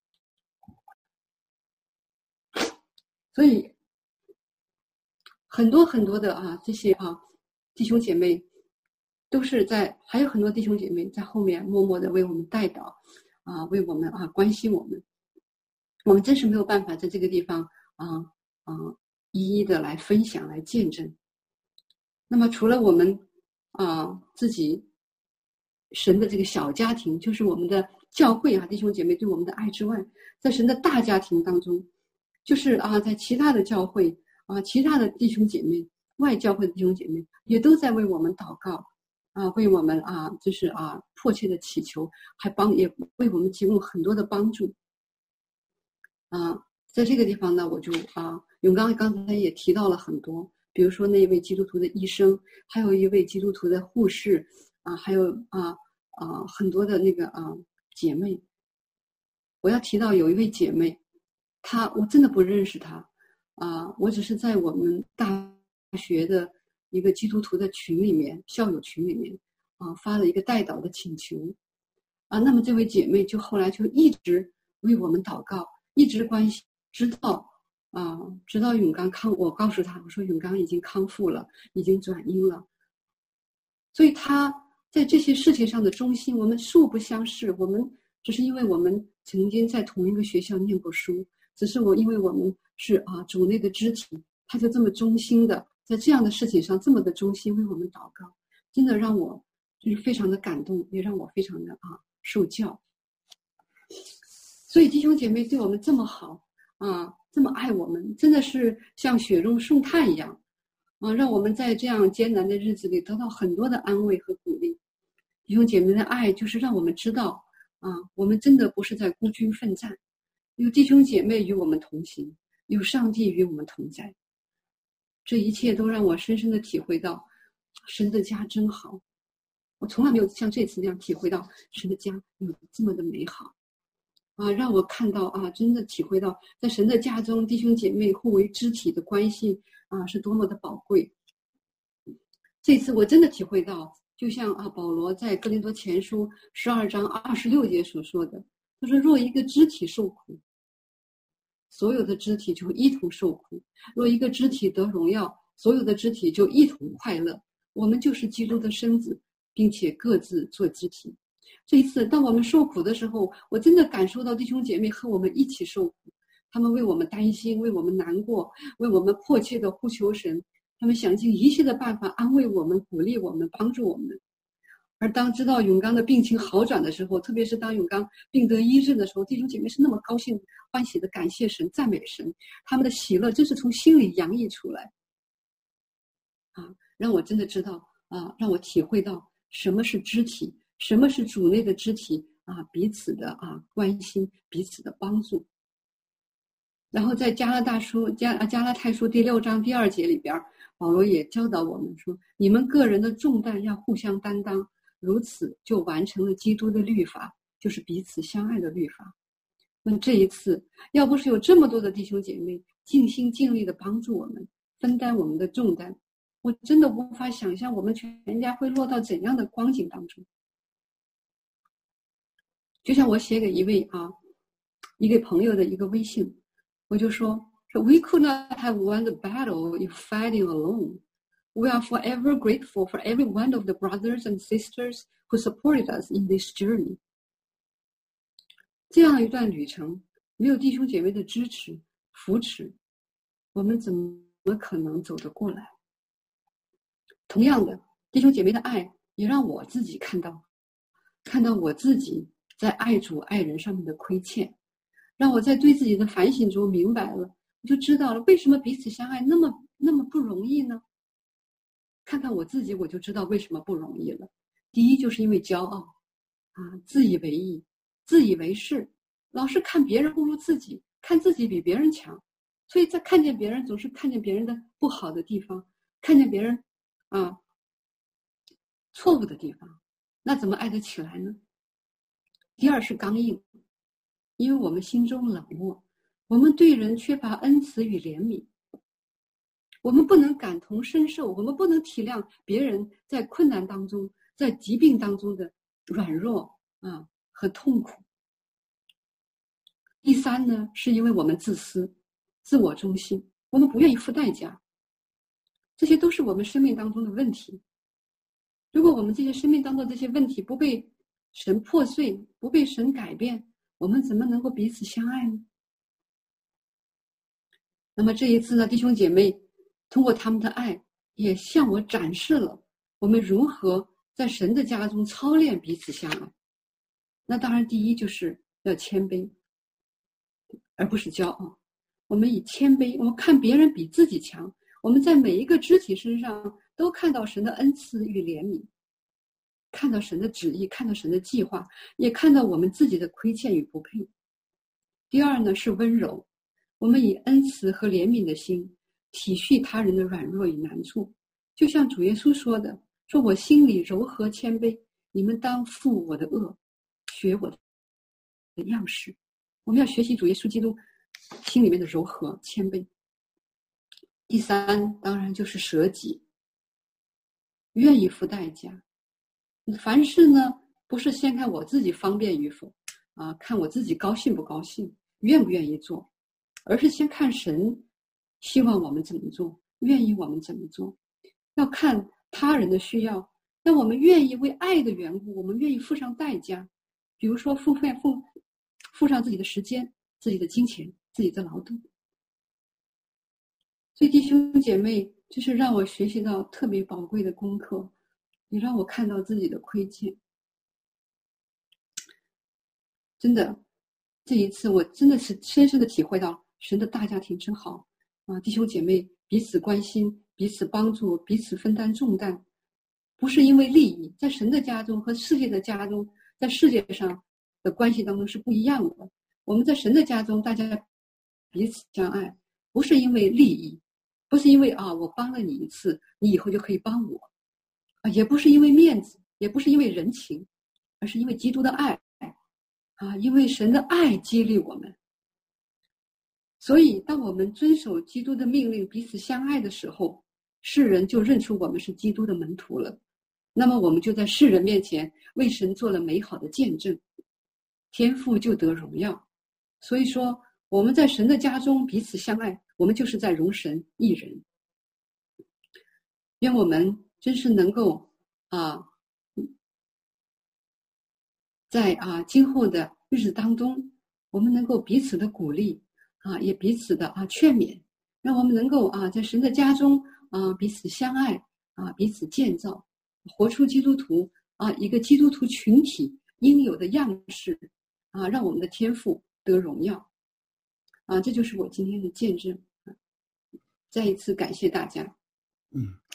所以很多很多的啊这些啊弟兄姐妹都是在，还有很多弟兄姐妹在后面默默的为我们代祷啊，为我们啊关心我们。我们真是没有办法在这个地方啊啊一一的来分享来见证。那么除了我们啊自己神的这个小家庭，就是我们的教会啊弟兄姐妹对我们的爱之外，在神的大家庭当中，就是啊在其他的教会啊其他的弟兄姐妹，外教会的弟兄姐妹也都在为我们祷告啊，为我们啊就是啊迫切的祈求，还帮也为我们提供很多的帮助啊。在这个地方呢，我就啊永刚刚才也提到了很多，比如说那一位基督徒的医生，还有一位基督徒的护士啊，还有啊啊很多的那个啊姐妹。我要提到有一位姐妹，她我真的不认识她啊，我只是在我们大学的一个基督徒的群里面，校友群里面啊发了一个代祷的请求啊。那么这位姐妹就后来就一直为我们祷告，一直关心，直到啊直到永刚康，我告诉她，我说永刚已经康复了，已经转阴了。所以她在这些事情上的忠心，我们素不相识，我们只是因为我们曾经在同一个学校念过书，只是我因为我们是啊主内的肢体，她就这么忠心的在这样的事情上这么的忠心为我们祷告，真的让我就是非常的感动，也让我非常的啊受教。所以弟兄姐妹对我们这么好啊，这么爱我们，真的是像雪中送炭一样啊，让我们在这样艰难的日子里得到很多的安慰和鼓励。弟兄姐妹的爱就是让我们知道啊，我们真的不是在孤军奋战，有弟兄姐妹与我们同行，有上帝与我们同在。这一切都让我深深的体会到神的家真好，我从来没有像这次那样体会到神的家有这么的美好啊，让我看到啊，真的体会到在神的家中弟兄姐妹互为肢体的关系啊是多么的宝贵。这次我真的体会到，就像啊保罗在哥林多前书十二章二十六节所说的，他说若一个肢体受苦，所有的肢体就一同受苦，若一个肢体得荣耀，所有的肢体就一同快乐。我们就是基督的身子，并且各自做肢体。这一次当我们受苦的时候，我真的感受到弟兄姐妹和我们一起受苦，他们为我们担心，为我们难过，为我们迫切的呼求神，他们想尽一切的办法安慰我们，鼓励我们，帮助我们。而当知道永刚的病情好转的时候，特别是当永刚病得医治的时候，弟兄姐妹是那么高兴欢喜的感谢神，赞美神，他们的喜乐真是从心里洋溢出来啊，让我真的知道啊，让我体会到什么是肢体，什么是主内的肢体啊彼此的啊关心，彼此的帮助。然后在加拉大书加加拉太书第六章第二节里边，保罗也教导我们说，你们个人的重担要互相担当，如此就完成了基督的律法，就是彼此相爱的律法。那这一次要不是有这么多的弟兄姐妹尽心尽力的帮助我们，分担我们的重担，我真的无法想象我们全家会落到怎样的光景当中。就像我写给一位啊一个朋友的一个微信，我就说 We could not have won the battle if fighting alone. We are forever grateful for every one of the brothers and sisters who supported us in this journey. 这样一段旅程，没有弟兄姐妹的支持扶持，我们怎么可能走得过来？同样的，弟兄姐妹的爱也让我自己看到看到我自己在爱主爱人上面的亏欠，让我在对自己的反省中明白了，我就知道了为什么彼此相爱那么那么不容易呢？看看我自己，我就知道为什么不容易了。第一，就是因为骄傲啊，自以为意，自以为是，老是看别人不如自己，看自己比别人强，所以在看见别人总是看见别人的不好的地方，看见别人啊错误的地方，那怎么爱得起来呢？第二是刚硬，因为我们心中冷漠，我们对人缺乏恩慈与怜悯，我们不能感同身受，我们不能体谅别人在困难当中，在疾病当中的软弱啊和痛苦。第三呢，是因为我们自私、自我中心，我们不愿意付代价，这些都是我们生命当中的问题。如果我们这些生命当中这些问题不被神破碎，不被神改变，我们怎么能够彼此相爱呢？那么这一次呢，弟兄姐妹通过他们的爱，也向我展示了我们如何在神的家中操练彼此相爱。那当然第一就是要谦卑，而不是骄傲。我们以谦卑，我们看别人比自己强，我们在每一个肢体身上都看到神的恩慈与怜悯，看到神的旨意，看到神的计划，也看到我们自己的亏欠与不配。第二呢，是温柔，我们以恩慈和怜悯的心体恤他人的软弱与难处，就像主耶稣说的，说我心里柔和谦卑，你们当负我的恶，学我的样式。我们要学习主耶稣基督心里面的柔和谦卑。第三当然就是舍己，愿意付代价。凡事呢不是先看我自己方便与否啊，看我自己高兴不高兴，愿不愿意做，而是先看神希望我们怎么做，愿意我们怎么做，要看他人的需要，那我们愿意为爱的缘故，我们愿意付上代价，比如说付费付付上自己的时间、自己的金钱、自己的劳动。所以弟兄姐妹，这是让我学习到特别宝贵的功课，也让我看到自己的亏欠。真的，这一次我真的是深深的体会到神的大家庭真好啊！弟兄姐妹彼此关心，彼此帮助，彼此分担重担，不是因为利益，在神的家中和世界的家中，在世界上的关系当中是不一样的。我们在神的家中，大家彼此相爱，不是因为利益，不是因为啊我帮了你一次，你以后就可以帮我啊，也不是因为面子，也不是因为人情，而是因为基督的爱啊，因为神的爱激励我们。所以当我们遵守基督的命令，彼此相爱的时候，世人就认出我们是基督的门徒了，那么我们就在世人面前为神做了美好的见证，天父就得荣耀。所以说我们在神的家中彼此相爱，我们就是在荣神益人。愿我们真是能够啊，在啊今后的日子当中，我们能够彼此的鼓励啊，也彼此的啊劝勉，让我们能够啊在神的家中啊彼此相爱啊，彼此建造，活出基督徒啊一个基督徒群体应有的样式啊，让我们的天父得荣耀啊！这就是我今天的见证。再一次感谢大家。 嗯，